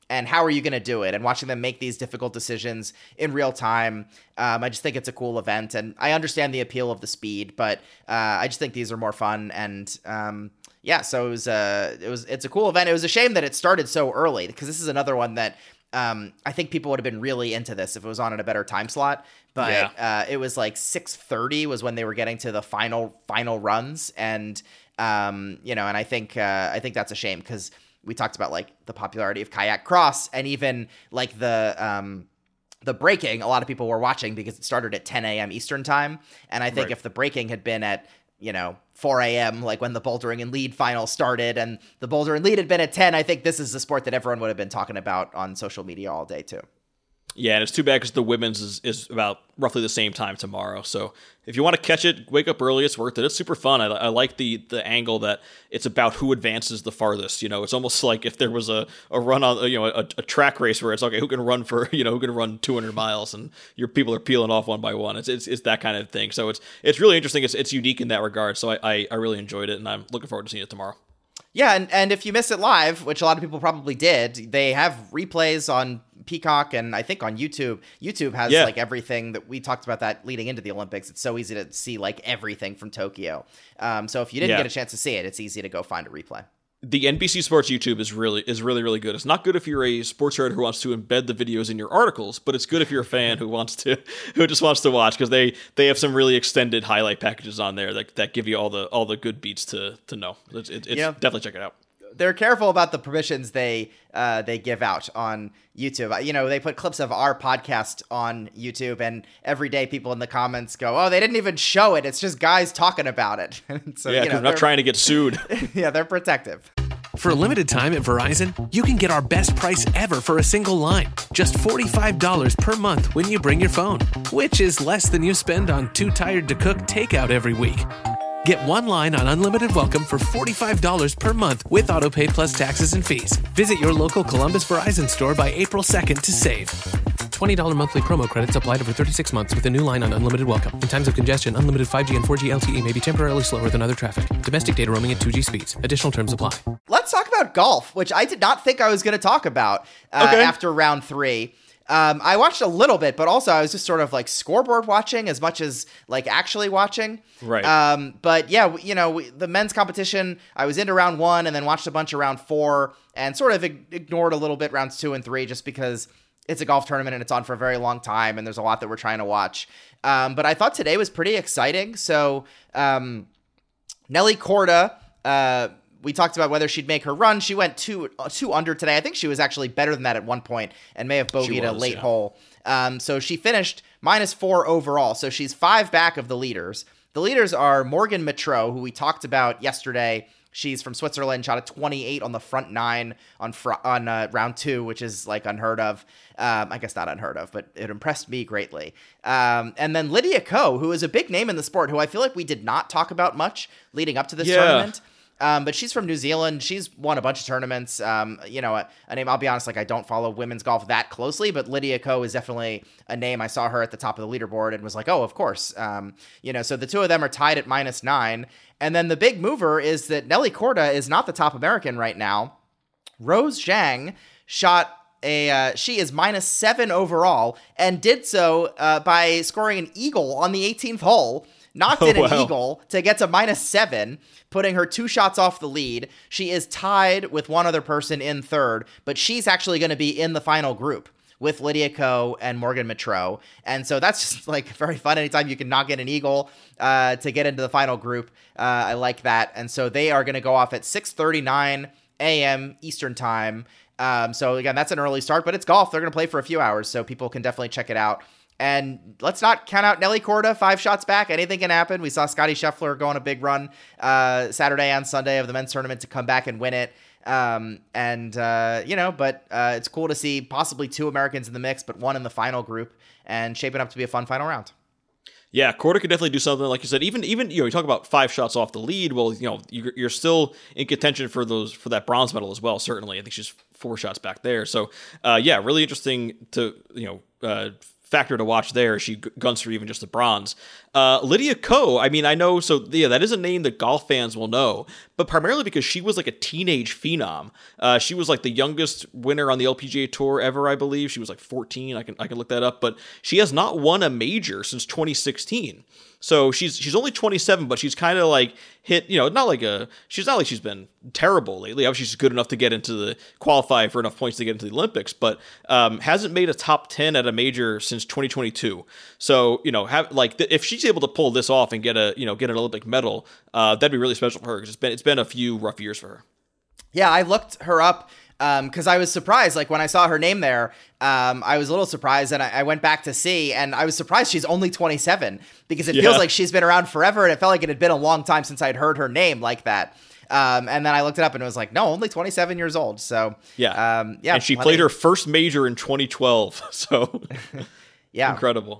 and how are you going to do it? And watching them make these difficult decisions in real time, um, I just think it's a cool event. And I understand the appeal of the speed, but uh, I just think these are more fun. And um, yeah, so it was, uh, it was it's a cool event. It was a shame that it started so early, because this is another one that um, I think people would have been really into this if it was on at a better time slot. But yeah. uh, it was like six thirty was when they were getting to the final final runs, and um, you know, and I think uh, I think that's a shame, because we talked about like the popularity of kayak cross, and even like the um, the breaking. A lot of people were watching because it started at ten a.m. Eastern time, and I think right. if the breaking had been at you know four a.m. like when the bouldering and lead final started, and the boulder and lead had been at ten, I think this is the sport that everyone would have been talking about on social media all day too. Yeah, and it's too bad because the women's is, is about roughly the same time tomorrow. So if you want to catch it, wake up early. It's worth it. It's super fun. I, I like the the angle that it's about who advances the farthest. You know, it's almost like if there was a, a run on, you know, a, a track race where it's okay, who can run for, you know, who can run two hundred miles, and your people are peeling off one by one. It's it's, it's that kind of thing. So it's it's really interesting. It's it's unique in that regard. So I, I I really enjoyed it, and I'm looking forward to seeing it tomorrow. Yeah, and, and if you missed it live, which a lot of people probably did, they have replays on Peacock and I think on YouTube. YouTube has yeah. like everything that we talked about that leading into the Olympics. It's so easy to see like everything from Tokyo. Um, so if you didn't yeah. get a chance to see it, it's easy to go find a replay. The N B C Sports YouTube is really is really really good. It's not good if you're a sports writer who wants to embed the videos in your articles, but it's good if you're a fan who wants to who just wants to watch, because they they have some really extended highlight packages on there that that give you all the all the good beats to to know. It's, it's yeah. definitely check it out. They're careful about the permissions they uh, they give out on YouTube. You know, they put clips of our podcast on YouTube, and every day people in the comments go, "Oh, they didn't even show it. It's just guys talking about it." So, yeah, because you know, we're not trying to get sued. Yeah, they're protective. For a limited time at Verizon, you can get our best price ever for a single line. Just forty-five dollars per month when you bring your phone, which is less than you spend on Too Tired to Cook takeout every week. Get one line on Unlimited Welcome for forty-five dollars per month with AutoPay plus taxes and fees. Visit your local Columbus Verizon store by April second to save. twenty dollars monthly promo credits applied over thirty-six months with a new line on Unlimited Welcome. In times of congestion, unlimited five G and four G L T E may be temporarily slower than other traffic. Domestic data roaming at two G speeds. Additional terms apply. Let's talk about golf, which I did not think I was going to talk about uh, okay. after round three. Um, I watched a little bit, but also I was just sort of like scoreboard watching as much as like actually watching. Right. Um, but yeah, you know, we, the men's competition, I was into round one and then watched a bunch of round four and sort of ignored a little bit rounds two and three just because it's a golf tournament and it's on for a very long time and there's a lot that we're trying to watch. Um, but I thought today was pretty exciting. So um, Nelly Korda, uh, we talked about whether she'd make her run. She went two uh, two under today. I think she was actually better than that at one point and may have bogeyed was, a late yeah. hole. Um, so she finished minus four overall. So she's five back of the leaders. The leaders are Morgan Mitreau, who we talked about yesterday. She's from Switzerland, shot a twenty-eight on the front nine on fr- on uh, round two, which is like unheard of. Um, I guess not unheard of, but it impressed me greatly. Um, and then Lydia Ko, who is a big name in the sport, who I feel like we did not talk about much leading up to this yeah. tournament. Um, but she's from New Zealand. She's won a bunch of tournaments. Um, you know, a, a name, I'll be honest, like I don't follow women's golf that closely, but Lydia Ko is definitely a name. I saw her at the top of the leaderboard and was like, oh, of course. Um, you know, so the two of them are tied at minus nine. And then the big mover is that Nelly Korda is not the top American right now. Rose Zhang shot a, uh, she is minus seven overall and did so uh, by scoring an eagle on the eighteenth hole. Knocked oh, in an wow. eagle to get to minus seven, putting her two shots off the lead. She is tied with one other person in third, but she's actually going to be in the final group with Lydia Ko and Morgan Mitreau. And so that's just like very fun. Anytime you can knock in an eagle uh, to get into the final group, uh, I like that. And so they are going to go off at six thirty-nine a.m. Eastern time. Um, so again, that's an early start, but it's golf. They're going to play for a few hours, so people can definitely check it out. And let's not count out Nelly Korda, five shots back. Anything can happen. We saw Scotty Scheffler go on a big run uh, Saturday and Sunday of the men's tournament to come back and win it. Um, and, uh, you know, but uh, it's cool to see possibly two Americans in the mix, but one in the final group and shaping up to be a fun final round. Yeah, Korda could definitely do something, like you said. Even, even you know, you talk about five shots off the lead. Well, you know, you're, you're still in contention for those for that bronze medal as well. Certainly, I think she's four shots back there. So, uh, yeah, really interesting to you know uh, factor to watch there. She guns for even just the bronze. Uh, Lydia Ko, I mean, I know, so yeah, that is a name that golf fans will know, but primarily because she was like a teenage phenom. Uh, she was like the youngest winner on the L P G A Tour ever, I believe. She was like fourteen. I can I can look that up, but she has not won a major since twenty sixteen. So she's she's only twenty-seven, but she's kind of like hit, you know, not like a, she's not like she's been terrible lately. Obviously, she's good enough to get into the, qualify for enough points to get into the Olympics, but um, hasn't made a top ten at a major since twenty twenty-two. So, you know, have like, if she's able to pull this off and get a, you know, get an Olympic medal, uh, that'd be really special for her, because it's been, it's been a few rough years for her. Yeah, I looked her up because um, I was surprised. Like when I saw her name there, um, I was a little surprised, and I, I went back to see, and I was surprised she's only twenty-seven, because it Yeah. feels like she's been around forever, and it felt like it had been a long time since I'd heard her name like that. Um, and then I looked it up, and it was like, no, only twenty-seven years old. So Yeah. um, yeah, And she plenty- played her first major in twenty twelve. So yeah, incredible.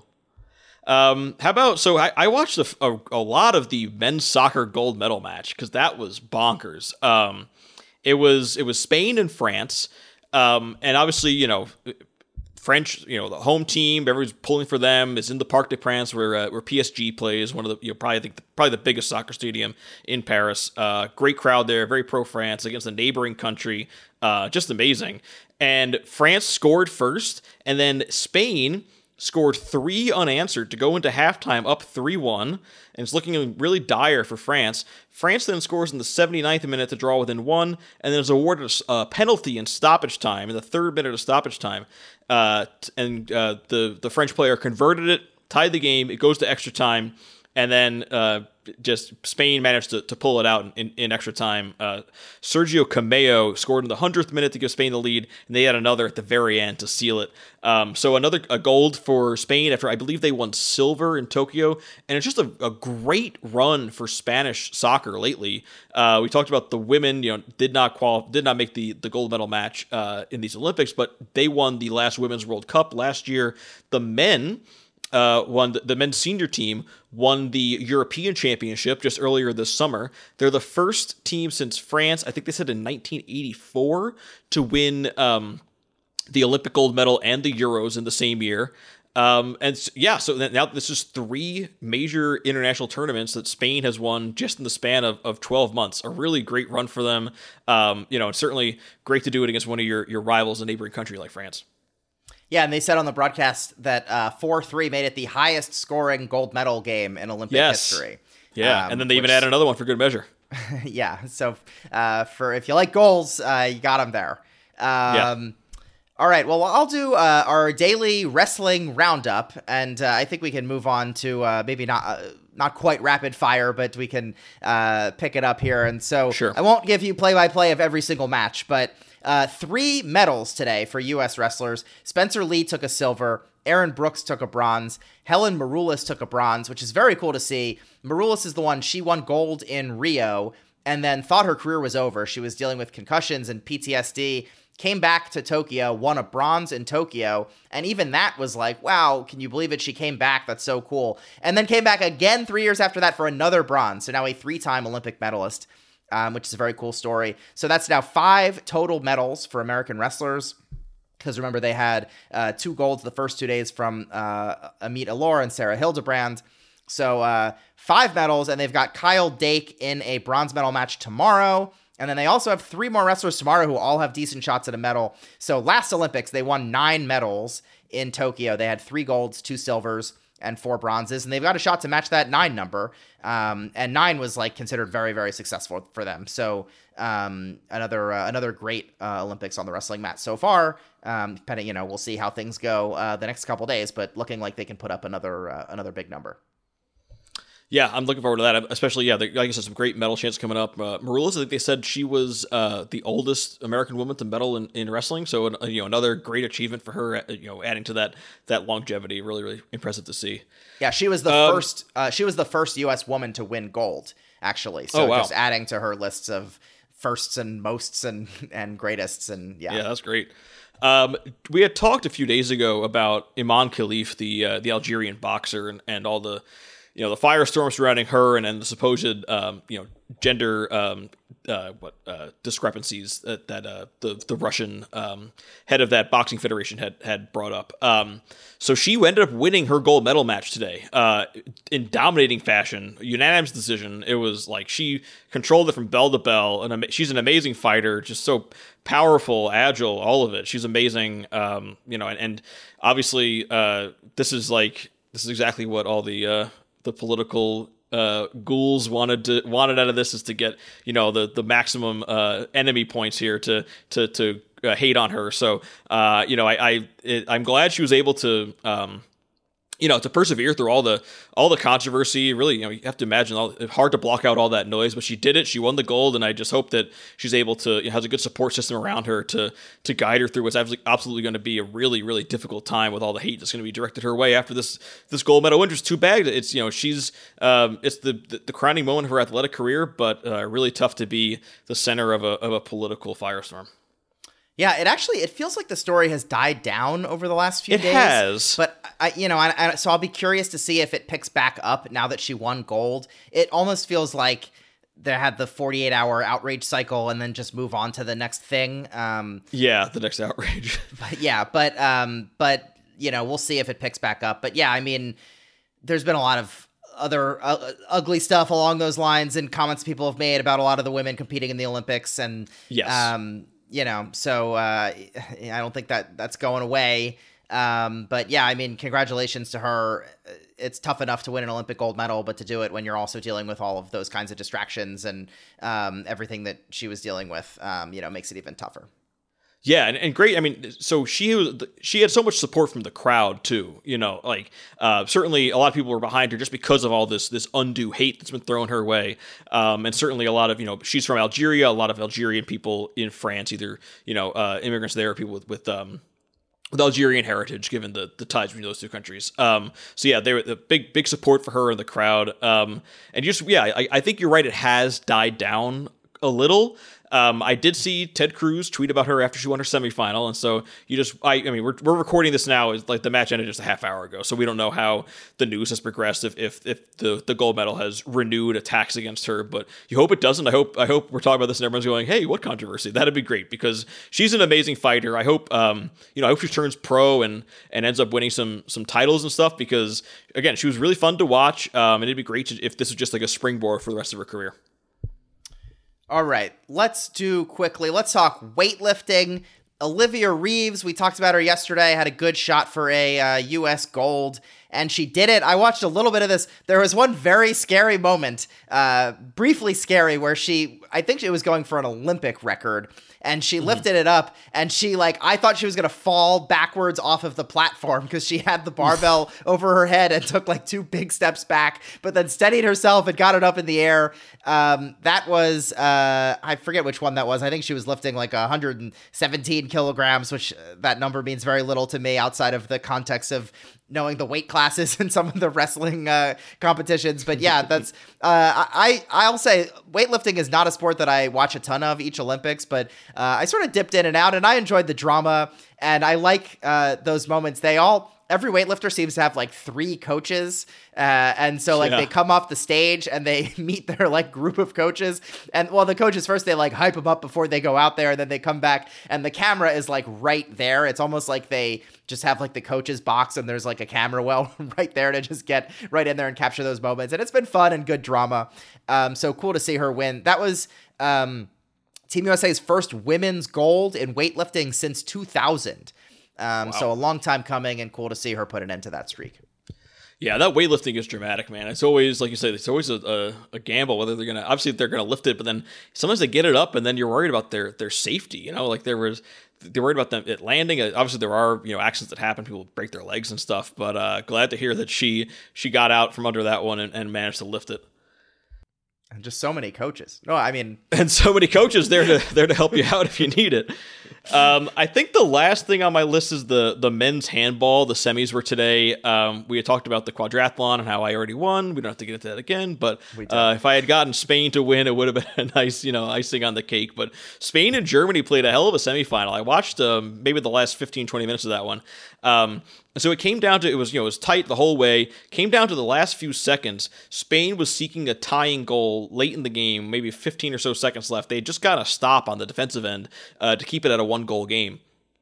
Um, how about, so I, I watched a, a, a lot of the men's soccer gold medal match, because that was bonkers. Um, it was it was Spain and France, um, and obviously, you know, French, you know, the home team, everyone's pulling for them. It's in the Parc des Princes, where uh, where P S G plays, one of the, you know, probably I think the, probably the biggest soccer stadium in Paris. Uh, great crowd there, very pro France against a neighboring country, uh, just amazing. And France scored first, and then Spain scored three unanswered to go into halftime up three one, and it's looking really dire for France. France then scores in the seventy-ninth minute to draw within one, and then is awarded a penalty in stoppage time, in the third minute of stoppage time. Uh, and uh, the, the French player converted it, tied the game, it goes to extra time, and then uh, just Spain managed to, to pull it out in, in extra time. Uh, Sergio Cameo scored in the hundredth minute to give Spain the lead, and they had another at the very end to seal it. Um, so another a gold for Spain after I believe they won silver in Tokyo, and it's just a, a great run for Spanish soccer lately. Uh, we talked about the women, you know, did not qualify, did not make the, the gold medal match uh, in these Olympics, but they won the last Women's World Cup last year. The men Uh, won the, the men's senior team won the European Championship just earlier this summer. They're the first team since France, I think they said in nineteen eighty-four, to win um, the Olympic gold medal and the Euros in the same year. Um, and s- yeah, so that now this is three major international tournaments that Spain has won just in the span of, of twelve months. A really great run for them. Um, you know, it's certainly great to do it against one of your, your rivals, a neighboring country like France. Yeah, and they said on the broadcast that uh, four three made it the highest scoring gold medal game in Olympic Yes. history. Yeah, Um, and then they even which- add another one for good measure. yeah, so uh, for if you like goals, uh, you got them there. Um, Yeah. All right, well, I'll do uh, our daily wrestling roundup, and uh, I think we can move on to uh, maybe not uh, not quite rapid fire, but we can uh, pick it up here. And so Sure. I won't give you play-by-play of every single match, but uh, three medals today for U S wrestlers. Spencer Lee took a silver. Aaron Brooks took a bronze. Helen Maroulis took a bronze, which is very cool to see. Maroulis is the one, she won gold in Rio and then thought her career was over. She was dealing with concussions and P T S D, came back to Tokyo, won a bronze in Tokyo, and even that was like, wow, can you believe it? She came back. That's so cool. And then came back again three years after that for another bronze. So now a three-time Olympic medalist, um, which is a very cool story. So that's now five total medals for American wrestlers. Because remember, they had uh, two golds the first two days from uh, Amit Alor and Sarah Hildebrand. So uh, five medals, and they've got Kyle Dake in a bronze medal match tomorrow. And then they also have three more wrestlers tomorrow who all have decent shots at a medal. So last Olympics, they won nine medals in Tokyo. They had three golds, two silvers, and four bronzes. And they've got a shot to match that nine number. Um, and nine was like considered very, very successful for them. So um, another uh, another great uh, Olympics on the wrestling mat so far. Um, depending, you know, we'll see how things go uh, the next couple days, but looking like they can put up another uh, another big number. Yeah, I'm looking forward to that. Especially, yeah, like I said, some great medal chances coming up. Uh, Maroulis, I think they said she was uh, the oldest American woman to medal in, in wrestling. So, uh, you know, another great achievement for her. Uh, you know, adding to that that longevity, really, really impressive to see. Yeah, she was the Um, first. Uh, she was the first U S woman to win gold, actually. So Oh, wow. just adding to her lists of firsts and mosts and and greatests, and yeah, Yeah, that's great. Um, we had talked a few days ago about Iman Khalif, the uh, the Algerian boxer, and, and all the you know, the firestorm surrounding her and then the supposed, um, you know, gender um, uh, what uh, discrepancies that, that uh, the the Russian um, head of that boxing federation had had brought up. Um, so she ended up winning her gold medal match today uh, in dominating fashion, unanimous decision. It was like she controlled it from bell to bell, and ama- she's an amazing fighter, just so powerful, agile, all of it. She's amazing, um, you know, and, and obviously uh, this is like this is exactly what all the uh, the political uh ghouls wanted to wanted out of this, is to get, you know, the the maximum uh enemy points here to to to uh, hate on her. So uh you know, I I it, I'm glad she was able to um you know, to persevere through all the all the controversy. Really, you know, you have to imagine all, it's hard to block out all that noise, but she did it. She won the gold, and I just hope that she's able to, you know, has a good support system around her to to guide her through what's absolutely going to be a really really difficult time with all the hate that's going to be directed her way after this this gold medal win. It's too bad. It's, you know, she's um, it's the, the the crowning moment of her athletic career, but uh, really tough to be the center of a of a political firestorm. Yeah, it actually, it feels like the story has died down over the last few it days. It has. But, I, you know, I, I, so I'll be curious to see if it picks back up now that she won gold. It almost feels like they had the forty-eight hour outrage cycle and then just move on to the next thing. Um, yeah, the next outrage. But yeah, but, um, but, you know, we'll see if it picks back up. But yeah, I mean, there's been a lot of other uh, ugly stuff along those lines and comments people have made about a lot of the women competing in the Olympics. And, yes. um, you know, so uh, I don't think that that's going away. Um, but yeah, I mean, congratulations to her. It's tough enough to win an Olympic gold medal, but to do it when you're also dealing with all of those kinds of distractions and um, everything that she was dealing with, um, you know, makes it even tougher. Yeah, and, and great. I mean, so she was she had so much support from the crowd too. You know, like uh, certainly a lot of people were behind her just because of all this this undue hate that's been thrown her way. Um, and certainly a lot of, you know, she's from Algeria. A lot of Algerian people in France, either, you know, uh, immigrants there, or people with with um, with Algerian heritage, given the the ties between those two countries. Um, so yeah, they were the big big support for her in the crowd. Um, and just yeah, I, I think you're right. It has died down a little. Um, I did see Ted Cruz tweet about her after she won her semifinal, and so you just, I, I mean, we're we're recording this now, is like the match ended just a half hour ago, so we don't know how the news has progressed, if if, if the, the gold medal has renewed attacks against her, but you hope it doesn't. I hope I hope we're talking about this and everyone's going, hey, what controversy? That'd be great, because she's an amazing fighter. I hope, um, you know, I hope she turns pro and and ends up winning some some titles and stuff, because again, she was really fun to watch, um, and it'd be great to, if this was just like a springboard for the rest of her career. All right, let's do quickly. Let's talk weightlifting. Olivia Reeves, we talked about her yesterday, had a good shot for a uh, U S gold, and she did it. I watched a little bit of this. There was one very scary moment, uh, briefly scary, where she, I think it was going for an Olympic record, and she mm-hmm. lifted it up, and she, like, I thought she was going to fall backwards off of the platform because she had the barbell over her head and took, like, two big steps back, but then steadied herself and got it up in the air. Um, that was, uh, I forget which one that was. I think she was lifting, like, one hundred seventeen kilograms, which uh, that number means very little to me outside of the context of knowing the weight classes in some of the wrestling uh, competitions. But yeah, that's, uh, I, I'll say weightlifting is not a sport that I watch a ton of each Olympics, but uh, I sort of dipped in and out, and I enjoyed the drama, and I like uh, those moments. They all, every weightlifter seems to have like three coaches. Uh, and so like yeah. they come off the stage and they meet their like group of coaches, and well, the coaches first, they like hype them up before they go out there, and then they come back and the camera is like right there. It's almost like they just have like the coaches box and there's like a camera well right there to just get right in there and capture those moments. And it's been fun and good drama. Um, so cool to see her win. That was, um, Team U S A's first women's gold in weightlifting since two thousand. Um, wow. So a long time coming, and cool to see her put an end to that streak. Yeah, that weightlifting is dramatic, man. It's always, like you said, it's always a, a, a gamble whether they're going to, obviously they're going to lift it, but then sometimes they get it up and then you're worried about their their safety, you know, like there was, they're worried about them it landing. Obviously there are, you know, accidents that happen, people break their legs and stuff, but uh, glad to hear that she she got out from under that one and, and managed to lift it. And just so many coaches. No, I mean, and so many coaches there to there to help you out if you need it. Um, I think the last thing on my list is the the men's handball. The semis were today. Um, we had talked about the quadrathlon and how I already won. We don't have to get into that again. But uh, if I had gotten Spain to win, it would have been a nice, you know, icing on the cake. But Spain and Germany played a hell of a semifinal. I watched um, maybe the last fifteen, twenty minutes of that one. Um, and so it came down to, it was, you know, it was tight the whole way. Came down to the last few seconds. Spain was seeking a tying goal late in the game, maybe fifteen or so seconds left. They had just got a stop on the defensive end uh, to keep it at a one goal game.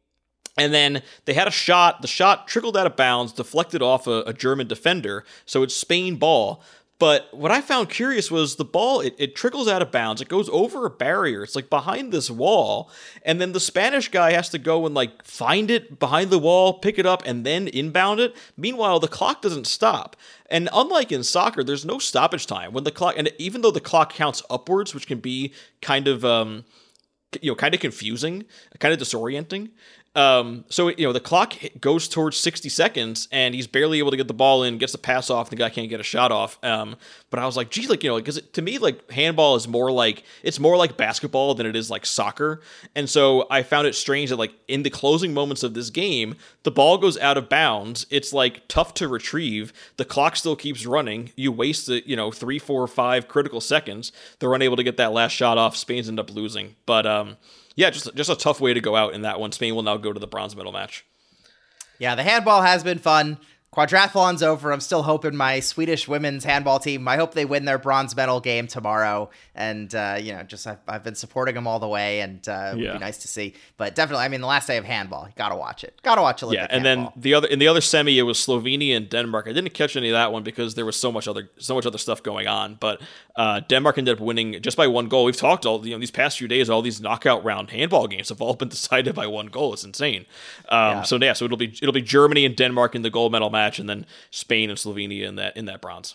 And then they had a shot. The shot trickled out of bounds, deflected off a, a German defender. So it's Spain ball. But what I found curious was the ball, it, it trickles out of bounds. It goes over a barrier. It's like behind this wall. And then the Spanish guy has to go and like find it behind the wall, pick it up, and then inbound it. Meanwhile, the clock doesn't stop. And unlike in soccer, there's no stoppage time. When the clock, and even though the clock counts upwards, which can be kind of, um, you know, kind of confusing, kind of disorienting. Um, so, you know, the clock goes towards sixty seconds and he's barely able to get the ball in, gets the pass off, the guy can't get a shot off. Um, but I was like, gee, like, you know, because to me, like, handball is more like, it's more like basketball than it is like soccer. And so I found it strange that, like, in the closing moments of this game, the ball goes out of bounds. It's like tough to retrieve. The clock still keeps running. You waste, the, you know, three, four, five critical seconds. They're unable to get that last shot off. Spain's end up losing. But, um, yeah, just just a tough way to go out in that one. Spain will now go to the bronze medal match. Yeah, the handball has been fun. Quadrathlon's over. I'm still hoping my Swedish women's handball team, I hope they win their bronze medal game tomorrow. And, uh, you know, just I've, I've been supporting them all the way, and uh, it would yeah. be nice to see. But definitely, I mean, the last day of handball, got to watch it. Got to watch Olympic Yeah, and handball. then the other in the other semi, it was Slovenia and Denmark. I didn't catch any of that one because there was so much other so much other stuff going on. But uh, Denmark ended up winning just by one goal. We've talked all you know these past few days, all these knockout round handball games have all been decided by one goal. It's insane. Um, yeah. So yeah, so it'll be it'll be Germany and Denmark in the gold medal match, and then Spain and Slovenia in that in that bronze.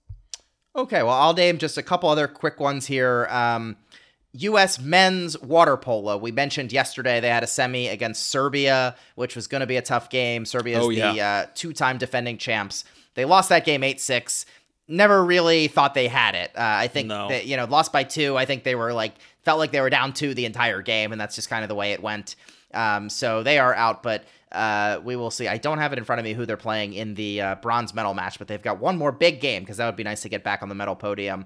Okay, well, I'll name just a couple other quick ones here. Um, U S men's water polo. We mentioned yesterday they had a semi against Serbia, which was going to be a tough game. Serbia is oh, yeah. the uh, two-time defending champs. They lost that game eight six. Never really thought they had it. Uh, I think no. that, you know, lost by two. I think they were like, felt like they were down two the entire game, and that's just kind of the way it went. Um, so they are out, but uh, we will see. I don't have it in front of me who they're playing in the uh, bronze medal match, but they've got one more big game because that would be nice to get back on the medal podium.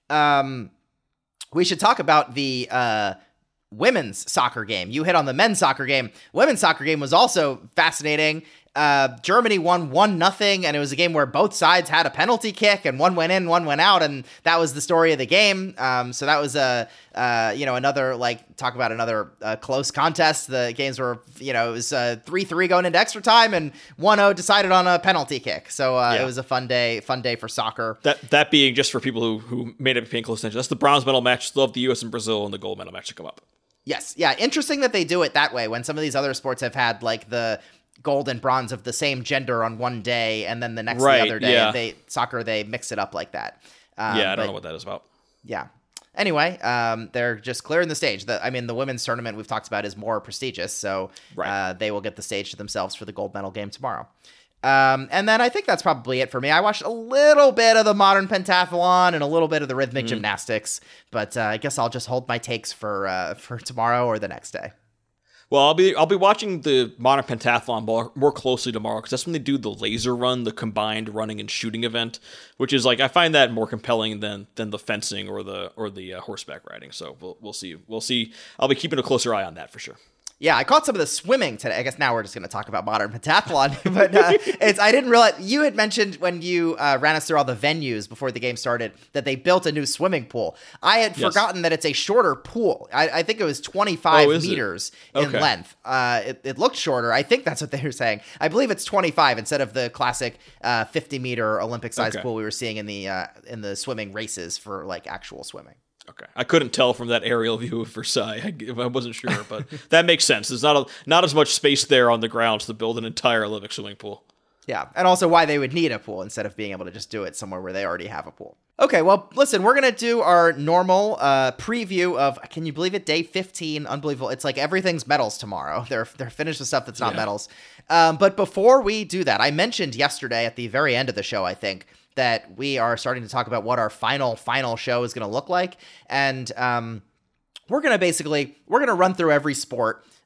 Um, we should talk about the uh, women's soccer game. You hit on the men's soccer game. Women's soccer game was also fascinating. Uh, Germany won one nothing, and it was a game where both sides had a penalty kick, and one went in, one went out, and that was the story of the game. Um, so that was a, uh, you know, another, like, talk about another uh, close contest. The games were, you know, it was uh, three three going into extra time, and one oh decided on a penalty kick. So uh, yeah. it was a fun day, fun day for soccer. That that being, just for people who, who may not be paying close attention, that's the bronze medal match. Still have the U S and Brazil and the gold medal match to come up. Yes. Yeah. Interesting that they do it that way when some of these other sports have had, like, the gold and bronze of the same gender on one day, and then the next right, the other day. Yeah. They soccer they mix it up like that. Um, yeah, I don't but, know what that is about. Yeah. Anyway, um, they're just clearing the stage. The, I mean, the women's tournament we've talked about is more prestigious, so right. uh, they will get the stage to themselves for the gold medal game tomorrow. Um, and then I think that's probably it for me. I watched a little bit of the modern pentathlon and a little bit of the rhythmic mm. gymnastics, but uh, I guess I'll just hold my takes for uh, for tomorrow or the next day. Well, I'll be I'll be watching the modern pentathlon more, more closely tomorrow because that's when they do the laser run, the combined running and shooting event, which is like I find that more compelling than than the fencing or the or the uh, horseback riding. So we'll we'll see we'll see. I'll be keeping a closer eye on that for sure. Yeah, I caught some of the swimming today. I guess now we're just going to talk about modern pentathlon. but uh, it's I didn't realize, you had mentioned when you uh, ran us through all the venues before the game started that they built a new swimming pool. I had yes. forgotten that it's a shorter pool. I, I think it was twenty-five oh, meters in okay. length. Uh, it, it looked shorter. I think that's what they were saying. I believe it's twenty-five instead of the classic uh, fifty meter Olympic sized okay. pool we were seeing in the uh, in the swimming races for like actual swimming. Okay, I couldn't tell from that aerial view of Versailles. I, I wasn't sure, but that makes sense. There's not a, not as much space there on the grounds to build an entire Olympic swimming pool. Yeah, and also why they would need a pool instead of being able to just do it somewhere where they already have a pool. Okay, well, listen, we're going to do our normal uh, preview of, can you believe it, day fifteen, unbelievable. It's like everything's medals tomorrow. They're they're finished with stuff that's not yeah. medals. Um, but before we do that, I mentioned yesterday at the very end of the show, I think, that we are starting to talk about what our final, final show is going to look like. And um, we're going to basically, we're going to run through every sport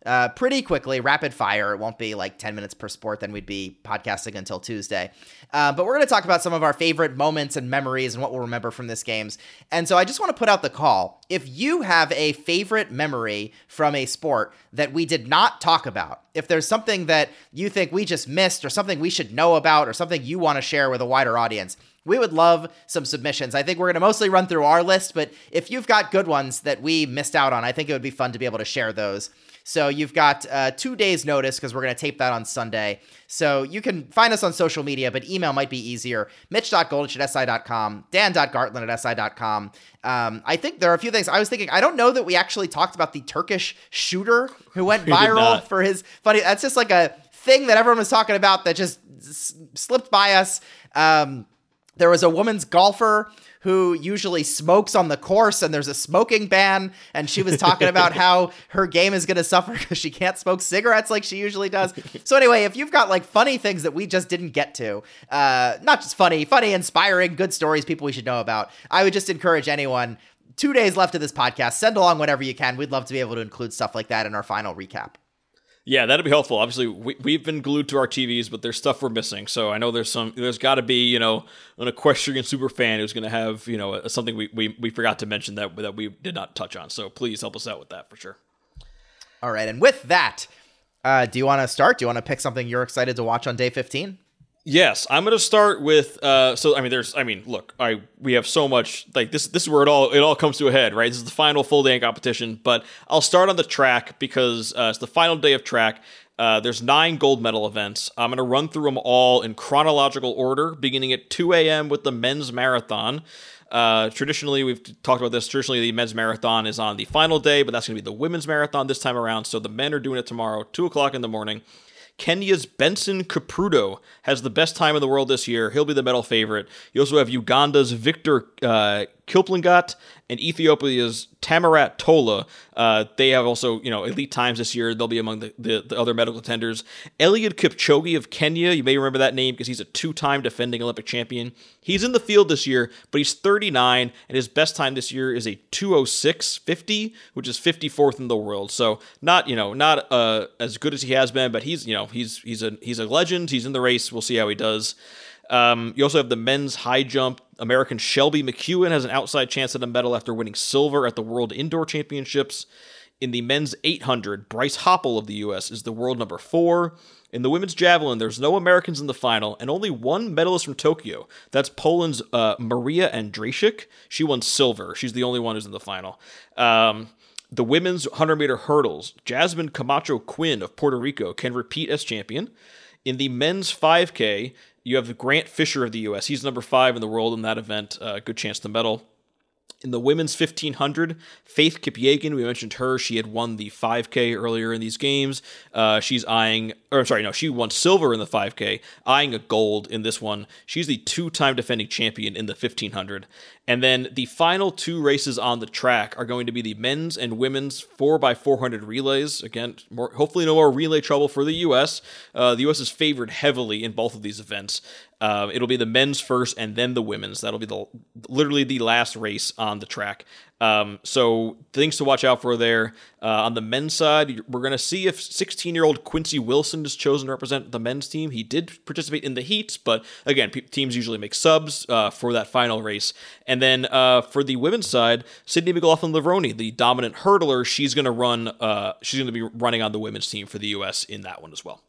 uh, pretty quickly, rapid fire. It won't be like ten minutes per sport. Then we'd be podcasting until Tuesday. Uh, but we're going to talk about some of our favorite moments and memories and what we'll remember from this games. And so I just want to put out the call. If you have a favorite memory from a sport that we did not talk about, if there's something that you think we just missed or something we should know about or something you want to share with a wider audience, we would love some submissions. I think we're going to mostly run through our list, but if you've got good ones that we missed out on, I think it would be fun to be able to share those. So you've got uh, two days notice because we're going to tape that on Sunday. So you can find us on social media, but email might be easier. Mitch dot goldich at S I dot com, Dan dot Gartland at S I dot com. Um, I think there are a few things I was thinking. I don't know that we actually talked about the Turkish shooter who went viral for his funny. That's just like a thing that everyone was talking about that just s- slipped by us. Um, There was a woman's golfer who usually smokes on the course, and there's a smoking ban, and she was talking about how her game is going to suffer because she can't smoke cigarettes like she usually does. So anyway, if you've got like funny things that we just didn't get to, uh, not just funny, funny, inspiring, good stories, people we should know about, I would just encourage anyone, two days left of this podcast, send along whatever you can. We'd love to be able to include stuff like that in our final recap. Yeah, that'd be helpful. Obviously, we, we've been glued to our T Vs, but there's stuff we're missing. So I know there's some, there's got to be, you know, an equestrian super fan who's going to have, you know, a, something we, we we forgot to mention that that we did not touch on. So please help us out with that for sure. All right, and with that, uh, do you want to start? Do you want to pick something you're excited to watch on day fifteen? Yes, I'm going to start with, uh, so, I mean, there's, I mean, look, I, we have so much, like, this, this is where it all, it all comes to a head, right? This is the final full day of competition, but I'll start on the track because, uh, it's the final day of track. Uh, there's nine gold medal events. I'm going to run through them all in chronological order, beginning at two a.m. with the men's marathon. Uh, traditionally, we've talked about this, traditionally the men's marathon is on the final day, but that's going to be the women's marathon this time around, so the men are doing it tomorrow, two o'clock in the morning. Kenya's Benson Kipruto has the best time in the world this year. He'll be the medal favorite. You also have Uganda's Victor uh, Kiplangat and Ethiopia's Tamarat Tola. Uh, they have also, you know, elite times this year. They'll be among the, the, the other medal contenders. Eliud Kipchoge of Kenya, you may remember that name because he's a two-time defending Olympic champion. He's in the field this year, but he's thirty-nine, and his best time this year is a two oh six fifty, which is fifty-fourth in the world. So not, you know, not uh, as good as he has been, but he's, you know, he's he's a he's a legend. He's in the race. We'll see how he does. Um, you also have the men's high jump. American Shelby McEwen has an outside chance at a medal after winning silver at the World Indoor Championships. In the men's eight hundred, Bryce Hoppel of the U S is the world number four. In the women's javelin, there's no Americans in the final and only one medalist from Tokyo. That's Poland's uh, Maria Andrzejczyk. She won silver. She's the only one who's in the final. Um, the women's one hundred meter hurdles, Jasmine Camacho Quinn of Puerto Rico can repeat as champion. In the men's five K, you have Grant Fisher of the U S. He's number five in the world in that event. Uh, good chance to medal. In the women's fifteen hundred, Faith Kipyegon, we mentioned her. She had won the five K earlier in these games. Uh, she's eyeing, or sorry, no, she won silver in the five K, eyeing a gold in this one. She's the two-time defending champion in the fifteen hundred. And then the final two races on the track are going to be the men's and women's four by four hundred relays. Again, more, hopefully no more relay trouble for the U S. Uh, the U S is favored heavily in both of these events. Uh, it'll be the men's first and then the women's. That'll be the literally the last race on the track. Um, so things to watch out for there. Uh, on the men's side, we're going to see if sixteen-year-old Quincy Wilson is chosen to represent the men's team. He did participate in the heats, but again, pe- teams usually make subs uh, for that final race. And then uh, for the women's side, Sydney McLaughlin-Levrone, the dominant hurdler, she's going to run. Uh, she's going to be running on the women's team for the U S in that one as well.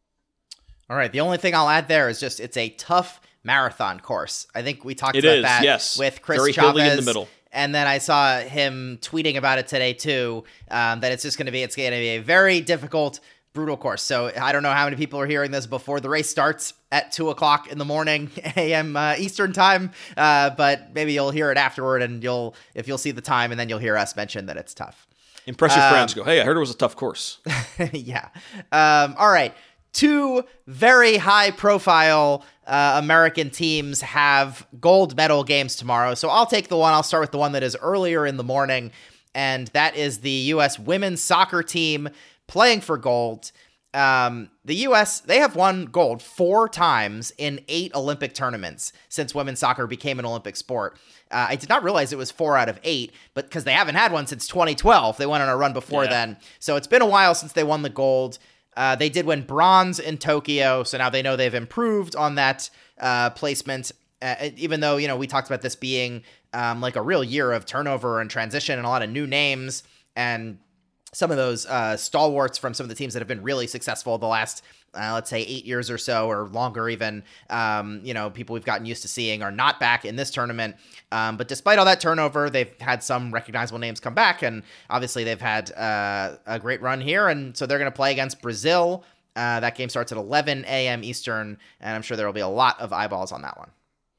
All right. The only thing I'll add there is just it's a tough marathon course. I think we talked it about is, that yes. with Chris Very Chavez. hilly in the middle. And then I saw him tweeting about it today too, um, that it's just going to be, it's going to be a very difficult, brutal course. So I don't know how many people are hearing this before the race starts at two o'clock in the morning, a m uh, Eastern time. Uh, but maybe you'll hear it afterward and you'll, if you'll see the time and then you'll hear us mention that it's tough. Impress your um, friends. Go, hey, I heard it was a tough course. yeah. Um, all right. Two very high-profile uh, American teams have gold medal games tomorrow. So I'll take the one. I'll start with the one that is earlier in the morning, and that is the U S women's soccer team playing for gold. Um, the U S, they have won gold four times in eight Olympic tournaments since women's soccer became an Olympic sport. Uh, I did not realize it was four out of eight, but because they haven't had one since twenty twelve. They went on a run before yeah. then. So it's been a while since they won the gold. Uh, they did win bronze in Tokyo, so now they know they've improved on that uh, placement. Uh, even though, you know, we talked about this being um, like a real year of turnover and transition and a lot of new names and some of those uh, stalwarts from some of the teams that have been really successful the last, uh, let's say, eight years or so, or longer even, um, you know, people we've gotten used to seeing are not back in this tournament. Um, but despite all that turnover, they've had some recognizable names come back, and obviously they've had uh, a great run here, and so they're going to play against Brazil. Uh, that game starts at eleven a.m. Eastern, and I'm sure there will be a lot of eyeballs on that one.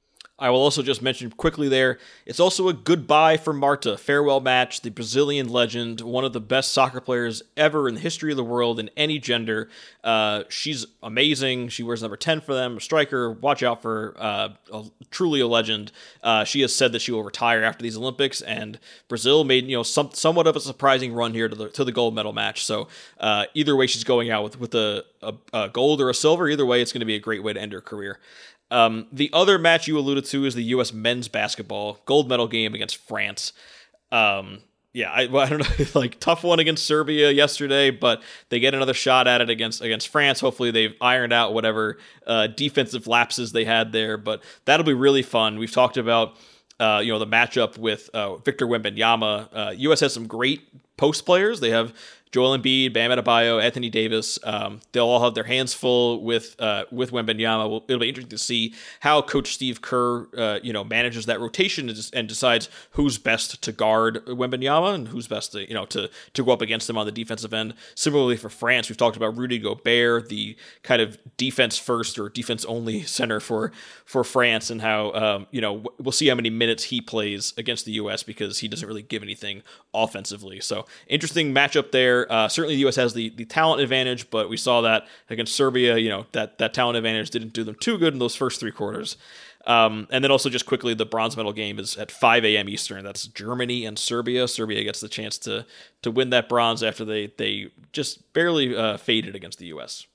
I will also just mention quickly there, it's also a goodbye for Marta, farewell match, the Brazilian legend, one of the best soccer players ever in the history of the world in any gender. Uh, she's amazing. She wears number ten for them, a striker. Watch out for uh, a, truly a legend. Uh, she has said that she will retire after these Olympics, and Brazil made you know some, somewhat of a surprising run here to the to the gold medal match. So uh, either way, she's going out with, with a, a, a gold or a silver. Either way, it's going to be a great way to end her career. Um, the other match you alluded to is the U S men's basketball gold medal game against France. Um, yeah, I, well, I don't know, like tough one against Serbia yesterday, but they get another shot at it against against France. Hopefully they've ironed out whatever uh, defensive lapses they had there, but that'll be really fun. We've talked about uh, you know the matchup with uh, Victor Wembanyama. Uh, U S has some great post players. They have Joel Embiid, Bam Adebayo, Anthony Davis, um, they'll all have their hands full with uh, with Wembanyama. Well, it'll be interesting to see how Coach Steve Kerr, uh, you know, manages that rotation and, and decides who's best to guard Wembanyama and who's best to you know to to go up against him on the defensive end. Similarly for France, we've talked about Rudy Gobert, the kind of defense first or defense only center for for France, and how um, you know we'll see how many minutes he plays against the U S because he doesn't really give anything offensively. So interesting matchup there. Uh, certainly the U S has the, the talent advantage, but we saw that against Serbia, you know, that, that talent advantage didn't do them too good in those first three quarters. Um, and then also just quickly, the bronze medal game is at five a.m. Eastern. That's Germany and Serbia. Serbia gets the chance to to win that bronze after they, they just barely uh, faded against the U S.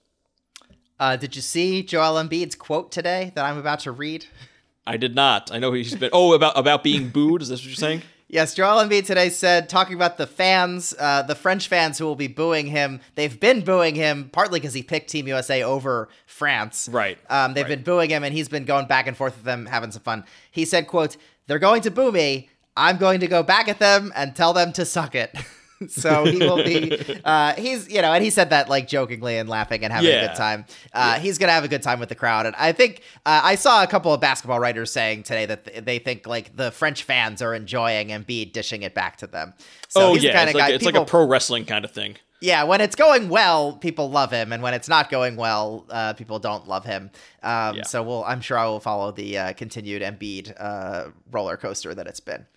Uh, did you see Joel Embiid's quote today that I'm about to read? I did not. I know he's been, oh, about, about being booed. Is this what you're saying? Yes, Joel Embiid today said, talking about the fans, uh, the French fans who will be booing him. They've been booing him partly because he picked Team U S A over France. Right. Um, they've right. been booing him, and he's been going back and forth with them, having some fun. He said, quote, "They're going to boo me. I'm going to go back at them and tell them to suck it." So he will be, uh, he's, you know, and he said that like jokingly and laughing and having yeah. a good time. Uh, yeah. He's going to have a good time with the crowd. And I think, uh, I saw a couple of basketball writers saying today that th- they think like the French fans are enjoying Embiid dishing it back to them. So oh he's yeah, the kind it's, of like, guy, it's people, like a pro wrestling kind of thing. Yeah, when it's going well, people love him, and when it's not going well, uh, people don't love him. Um, yeah. So we'll, I'm sure I will follow the uh, continued Embiid uh, roller coaster that it's been.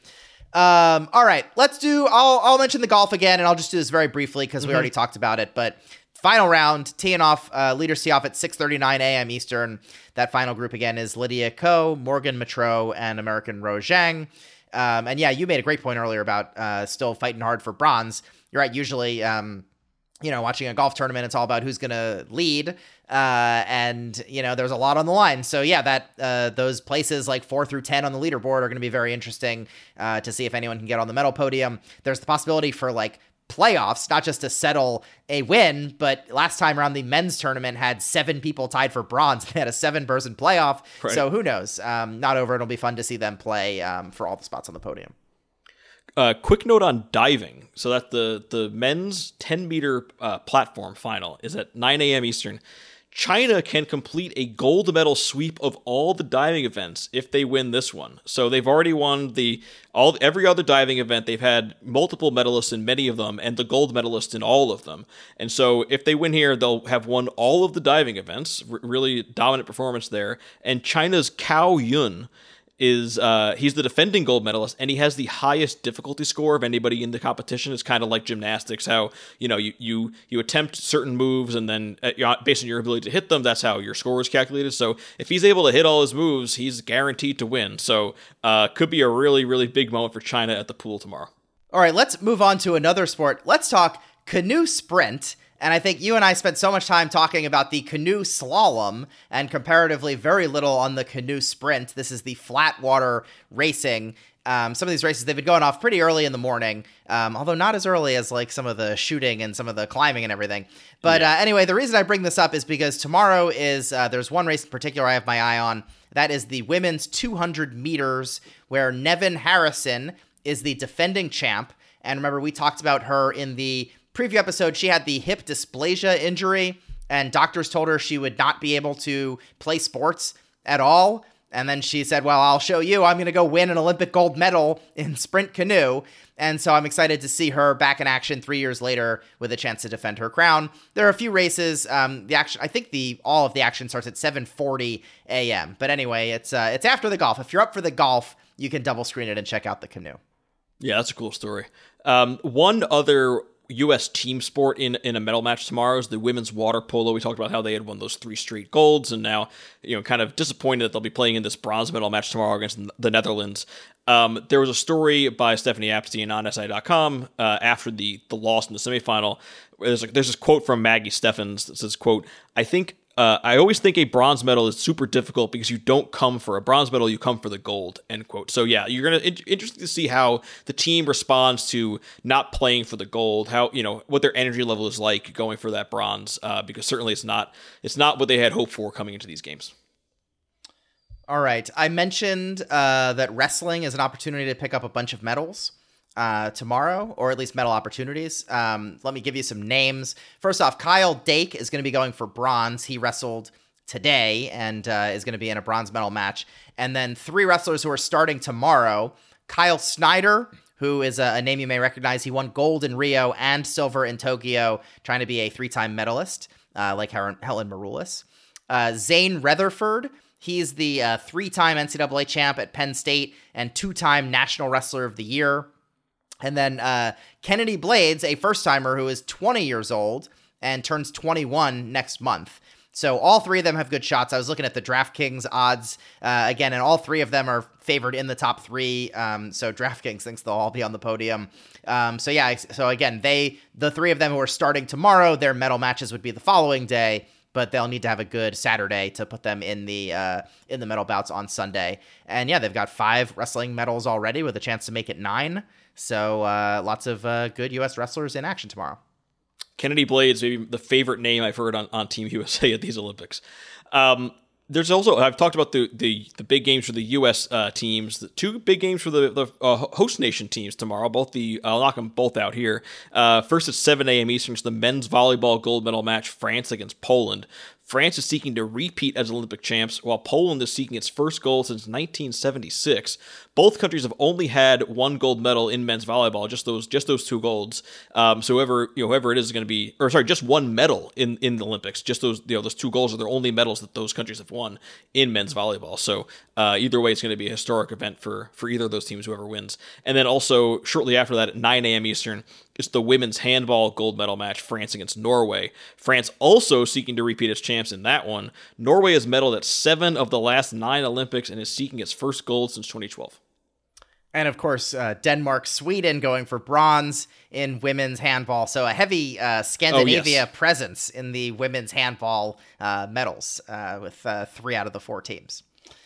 Um, all right, let's do, I'll, I'll mention the golf again, and I'll just do this very briefly because we mm-hmm. already talked about it, but final round, teeing off, uh, leaders tee off at six thirty-nine a.m. Eastern. That final group again is Lydia Ko, Morgan Matreau, and American Rose Zhang. Um, and yeah, you made a great point earlier about uh, still fighting hard for bronze. You're right, usually, um, you know, watching a golf tournament, it's all about who's going to lead. Uh, and, you know, there's a lot on the line. So, yeah, that uh, those places like four through ten on the leaderboard are going to be very interesting uh, to see if anyone can get on the medal podium. There's the possibility for like playoffs, not just to settle a win, but last time around the men's tournament had seven people tied for bronze. They had a seven person playoff. Right. So who knows? Um, not over. It'll be fun to see them play um, for all the spots on the podium. Uh, quick note on diving. So that the, the men's ten meter uh, platform final is at nine a.m. Eastern. China can complete a gold medal sweep of all the diving events if they win this one. So they've already won the all every other diving event. They've had multiple medalists in many of them and the gold medalist in all of them. And so if they win here, they'll have won all of the diving events. R- really dominant performance there. And China's Cao Yun is uh, he's the defending gold medalist, and he has the highest difficulty score of anybody in the competition. It's kind of like gymnastics, how you know you you you attempt certain moves, and then uh, based on your ability to hit them, that's how your score is calculated. So if he's able to hit all his moves, he's guaranteed to win. So uh, could be a really really big moment for China at the pool tomorrow. All right, let's move on to another sport. Let's talk canoe sprint. And I think you and I spent so much time talking about the canoe slalom and comparatively very little on the canoe sprint. This is the flat water racing. Um, some of these races, they've been going off pretty early in the morning, um, although not as early as like some of the shooting and some of the climbing and everything. But yeah. uh, anyway, the reason I bring this up is because tomorrow is, uh, there's one race in particular I have my eye on. That is the women's two hundred meters, where Nevin Harrison is the defending champ. And remember, we talked about her in the preview episode. She had the hip dysplasia injury, and doctors told her she would not be able to play sports at all. And then she said, well, I'll show you. I'm going to go win an Olympic gold medal in sprint canoe. And so I'm excited to see her back in action three years later with a chance to defend her crown. There are a few races. Um, the action, I think the all of the action starts at seven forty a.m. But anyway, it's uh, it's after the golf. If you're up for the golf, you can double screen it and check out the canoe. Yeah, that's a cool story. Um, one other U S team sport in, in a medal match tomorrow is the women's water polo. We talked about how they had won those three straight golds, and now, you know, kind of disappointed that they'll be playing in this bronze medal match tomorrow against the Netherlands. Um, there was a story by Stephanie Apstein on S I dot com uh, after the the loss in the semifinal. There's, like, there's this quote from Maggie Steffens that says, quote, I think Uh, I always think a bronze medal is super difficult because you don't come for a bronze medal, you come for the gold, end quote. So yeah, you're going to, it, interesting to see how the team responds to not playing for the gold, how, you know, what their energy level is like going for that bronze, uh, because certainly it's not, it's not what they had hoped for coming into these games. All right. I mentioned uh, that wrestling is an opportunity to pick up a bunch of medals uh, tomorrow, or at least medal opportunities. Um, let me give you some names. First off, Kyle Dake is going to be going for bronze. He wrestled today and uh, is going to be in a bronze medal match. And then three wrestlers who are starting tomorrow. Kyle Snyder, who is a, a name you may recognize. He won gold in Rio and silver in Tokyo, trying to be a three-time medalist, uh, like Helen Maroulis. Uh, Zane Rutherford. He's the uh, three-time N C double A champ at Penn State and two-time National Wrestler of the Year. And then uh, Kennedy Blades, a first-timer who is twenty years old and turns twenty-one next month. So all three of them have good shots. I was looking at the DraftKings odds uh, again, and all three of them are favored in the top three. Um, so DraftKings thinks they'll all be on the podium. Um, so yeah, so again, they the three of them who are starting tomorrow, their medal matches would be the following day, but they'll need to have a good Saturday to put them in the uh, in the medal bouts on Sunday. And yeah, they've got five wrestling medals already with a chance to make it nine. So uh, lots of uh, good U S wrestlers in action tomorrow. Kennedy Blades, maybe the favorite name I've heard on, on Team U S A at these Olympics. Um, there's also, I've talked about the the, the big games for the U S uh, teams, the two big games for the, the uh, host nation teams tomorrow. Both the, I'll knock them both out here. Uh, first at seven a.m. Eastern, it's the men's volleyball gold medal match, France against Poland. France is seeking to repeat as Olympic champs, while Poland is seeking its first gold since nineteen seventy-six. Both countries have only had one gold medal in men's volleyball, just those just those two golds. Um, so whoever you know whoever it is is going to be, or sorry, just one medal in, in the Olympics. Just those you know those two golds are the only medals that those countries have won in men's volleyball. So uh, either way, it's going to be a historic event for for either of those teams, whoever wins. And then also shortly after that, at nine a.m. Eastern, it's the women's handball gold medal match, France against Norway. France also seeking to repeat as champs in that one. Norway has medaled at seven of the last nine Olympics and is seeking its first gold since twenty twelve. And of course, uh, Denmark, Sweden going for bronze in women's handball. So a heavy uh, Scandinavia oh, yes. presence in the women's handball uh, medals uh, with uh, three out of the four teams.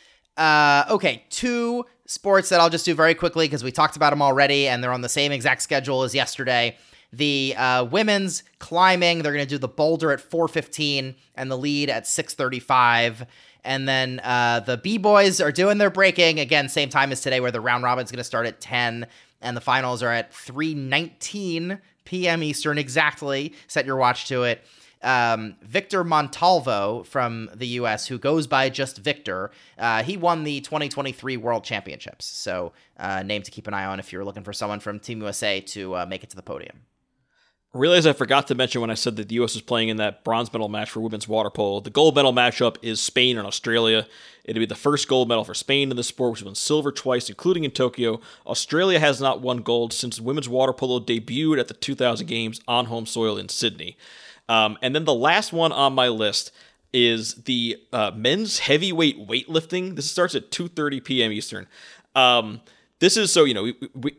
Uh, okay, two sports that I'll just do very quickly because we talked about them already, and they're on the same exact schedule as yesterday. The uh, women's climbing, they're going to do the boulder at four fifteen and the lead at six thirty-five. And then uh, the B-boys are doing their breaking, again, same time as today, where the round robin's going to start at ten, and the finals are at three nineteen p.m. Eastern exactly. Set your watch to it. Um, Victor Montalvo from the U S, who goes by just Victor, uh, he won the twenty twenty-three World Championships. So uh, name to keep an eye on if you're looking for someone from Team U S A to uh, make it to the podium. I realized I forgot to mention when I said that the U S is playing in that bronze medal match for women's water polo. The gold medal matchup is Spain and Australia. It'll be the first gold medal for Spain in the sport, which has won silver twice, including in Tokyo. Australia has not won gold since women's water polo debuted at the two thousand Games on home soil in Sydney. Um, and then the last one on my list is the uh, men's heavyweight weightlifting. This starts at two thirty p.m. Eastern. Um, this is so, you know, we, we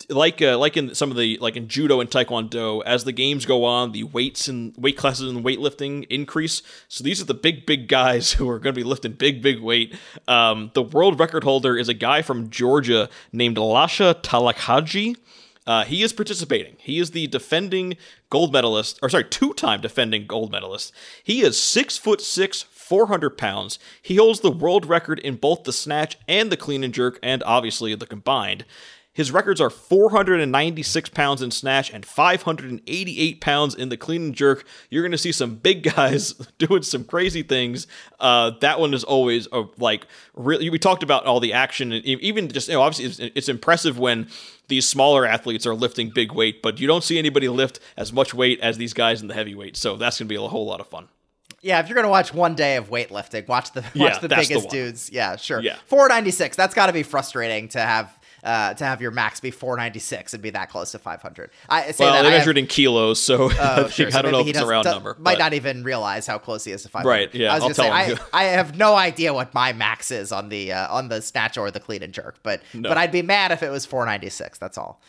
like uh, like in some of the like in judo and taekwondo, as the games go on, the weights and weight classes and weightlifting increase. So these are the big big guys who are going to be lifting big big weight. Um, the world record holder is a guy from Georgia named Lasha Talakhaji. Uh, he is participating. He is the defending gold medalist, or sorry, two-time defending gold medalist. He is six foot six, four hundred pounds. He holds the world record in both the snatch and the clean and jerk, and obviously the combined. His records are four hundred ninety-six pounds in snatch and five hundred eighty-eight pounds in the clean and jerk. You're going to see some big guys doing some crazy things. Uh, that one is always a, like really. We talked about all the action, and even just you know, obviously it's, it's impressive when these smaller athletes are lifting big weight, but you don't see anybody lift as much weight as these guys in the heavyweight. So that's going to be a whole lot of fun. Yeah, if you're going to watch one day of weightlifting, watch the watch yeah, the that's biggest the dudes. Yeah, sure. Yeah. four ninety-six. That's got to be frustrating to have uh, to have your max be four ninety-six and be that close to five hundred. I say well, that they I measured have, in kilos, so oh, I, think, sure. so I don't know if he it's a does, round does, number. Might but. not even realize how close he is to five hundred. Right, yeah, I was I'll gonna tell say, him. I, I have no idea what my max is on the uh, on the snatch or the clean and jerk, but No. but I'd be mad if it was four ninety-six. That's all.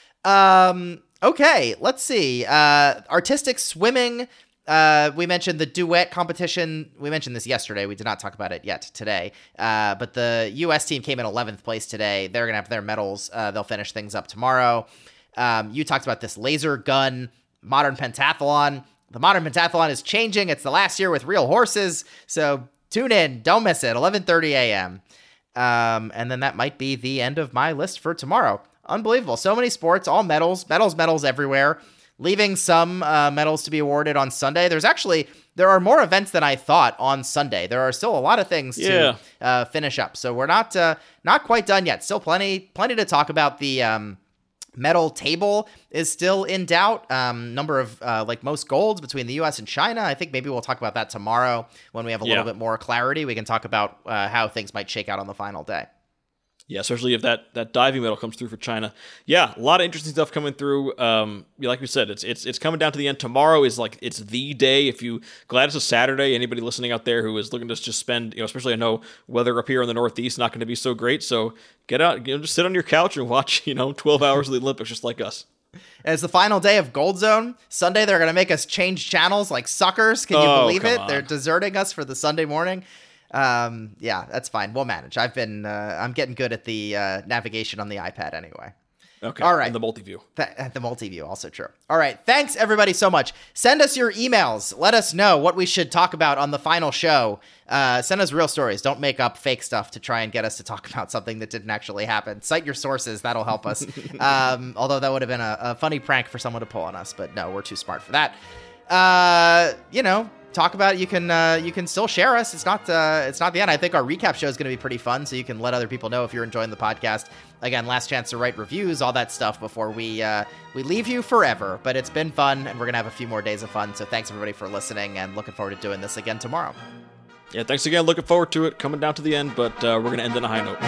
Um. Okay, let's see. Uh, artistic swimming. Uh, we mentioned the duet competition. We mentioned this yesterday. We did not talk about it yet today. Uh, but the U S team came in eleventh place today. They're going to have their medals. Uh, they'll finish things up tomorrow. Um, you talked about this laser gun modern pentathlon. The modern pentathlon is changing. It's the last year with real horses. So tune in. Don't miss it. eleven thirty a.m. Um, and then that might be the end of my list for tomorrow. Unbelievable. So many sports, all medals, medals, medals everywhere. Leaving some uh, medals to be awarded on Sunday. There's actually, there are more events than I thought on Sunday. There are still a lot of things Yeah. to uh, finish up. So we're not uh, not quite done yet. Still plenty plenty to talk about. The um, medal table is still in doubt. Um, number of uh, like most golds between the U S and China. I think maybe we'll talk about that tomorrow when we have a Yeah. little bit more clarity. We can talk about uh, how things might shake out on the final day. Yeah, especially if that, that diving medal comes through for China. Yeah, a lot of interesting stuff coming through. Um, like we said, it's it's it's coming down to the end. Tomorrow is like it's the day. If you glad it's a Saturday. Anybody listening out there who is looking to just spend, you know, especially I know weather up here in the Northeast not going to be so great. So get out, you know, just sit on your couch and watch, you know, twelve hours of the Olympics just like us. It's the final day of Gold Zone. Sunday, they're going to make us change channels like suckers. Can you Oh, believe come it? on. They're deserting us for the Sunday morning. Um, yeah, that's fine. We'll manage. I've been, uh, I'm getting good at the uh, navigation on the iPad anyway. Okay. All right. And the multi-view. Th- the multi-view, also true. All right. Thanks, everybody, so much. Send us your emails. Let us know what we should talk about on the final show. Uh, send us real stories. Don't make up fake stuff to try and get us to talk about something that didn't actually happen. Cite your sources. That'll help us. um, although that would have been a, a funny prank for someone to pull on us. But no, we're too smart for that. Uh, you know, talk about it. You can uh, you can still share us. It's not uh, it's not the end. I think our recap show is going to be pretty fun, so you can let other people know if you're enjoying the podcast. Again, last chance to write reviews, all that stuff before we uh, we leave you forever. But it's been fun, and we're gonna have a few more days of fun. So thanks everybody for listening, and looking forward to doing this again tomorrow. Yeah, thanks again. Looking forward to it. Coming down to the end, but uh, we're going to end on a high note.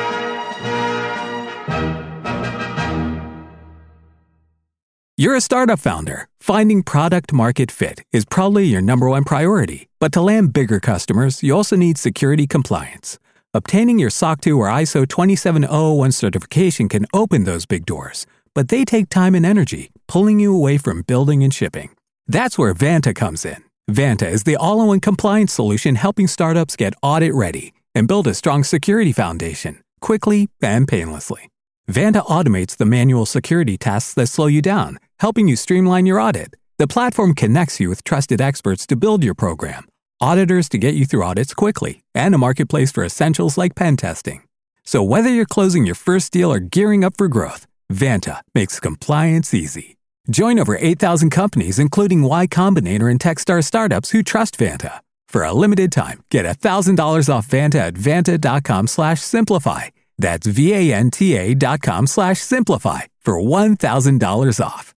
You're a startup founder. Finding product market fit is probably your number one priority. But to land bigger customers, you also need security compliance. Obtaining your S O C two or I S O twenty-seven oh one certification can open those big doors, but they take time and energy, pulling you away from building and shipping. That's where Vanta comes in. Vanta is the all-in-one compliance solution helping startups get audit ready and build a strong security foundation quickly and painlessly. Vanta automates the manual security tasks that slow you down, helping you streamline your audit. The platform connects you with trusted experts to build your program, auditors to get you through audits quickly, and a marketplace for essentials like pen testing. So whether you're closing your first deal or gearing up for growth, Vanta makes compliance easy. Join over eight thousand companies, including Y Combinator and Techstar startups who trust Vanta. For a limited time, get one thousand dollars off Vanta at vanta.com slash simplify. That's V-A-N-T-A dot com slash simplify for one thousand dollars off.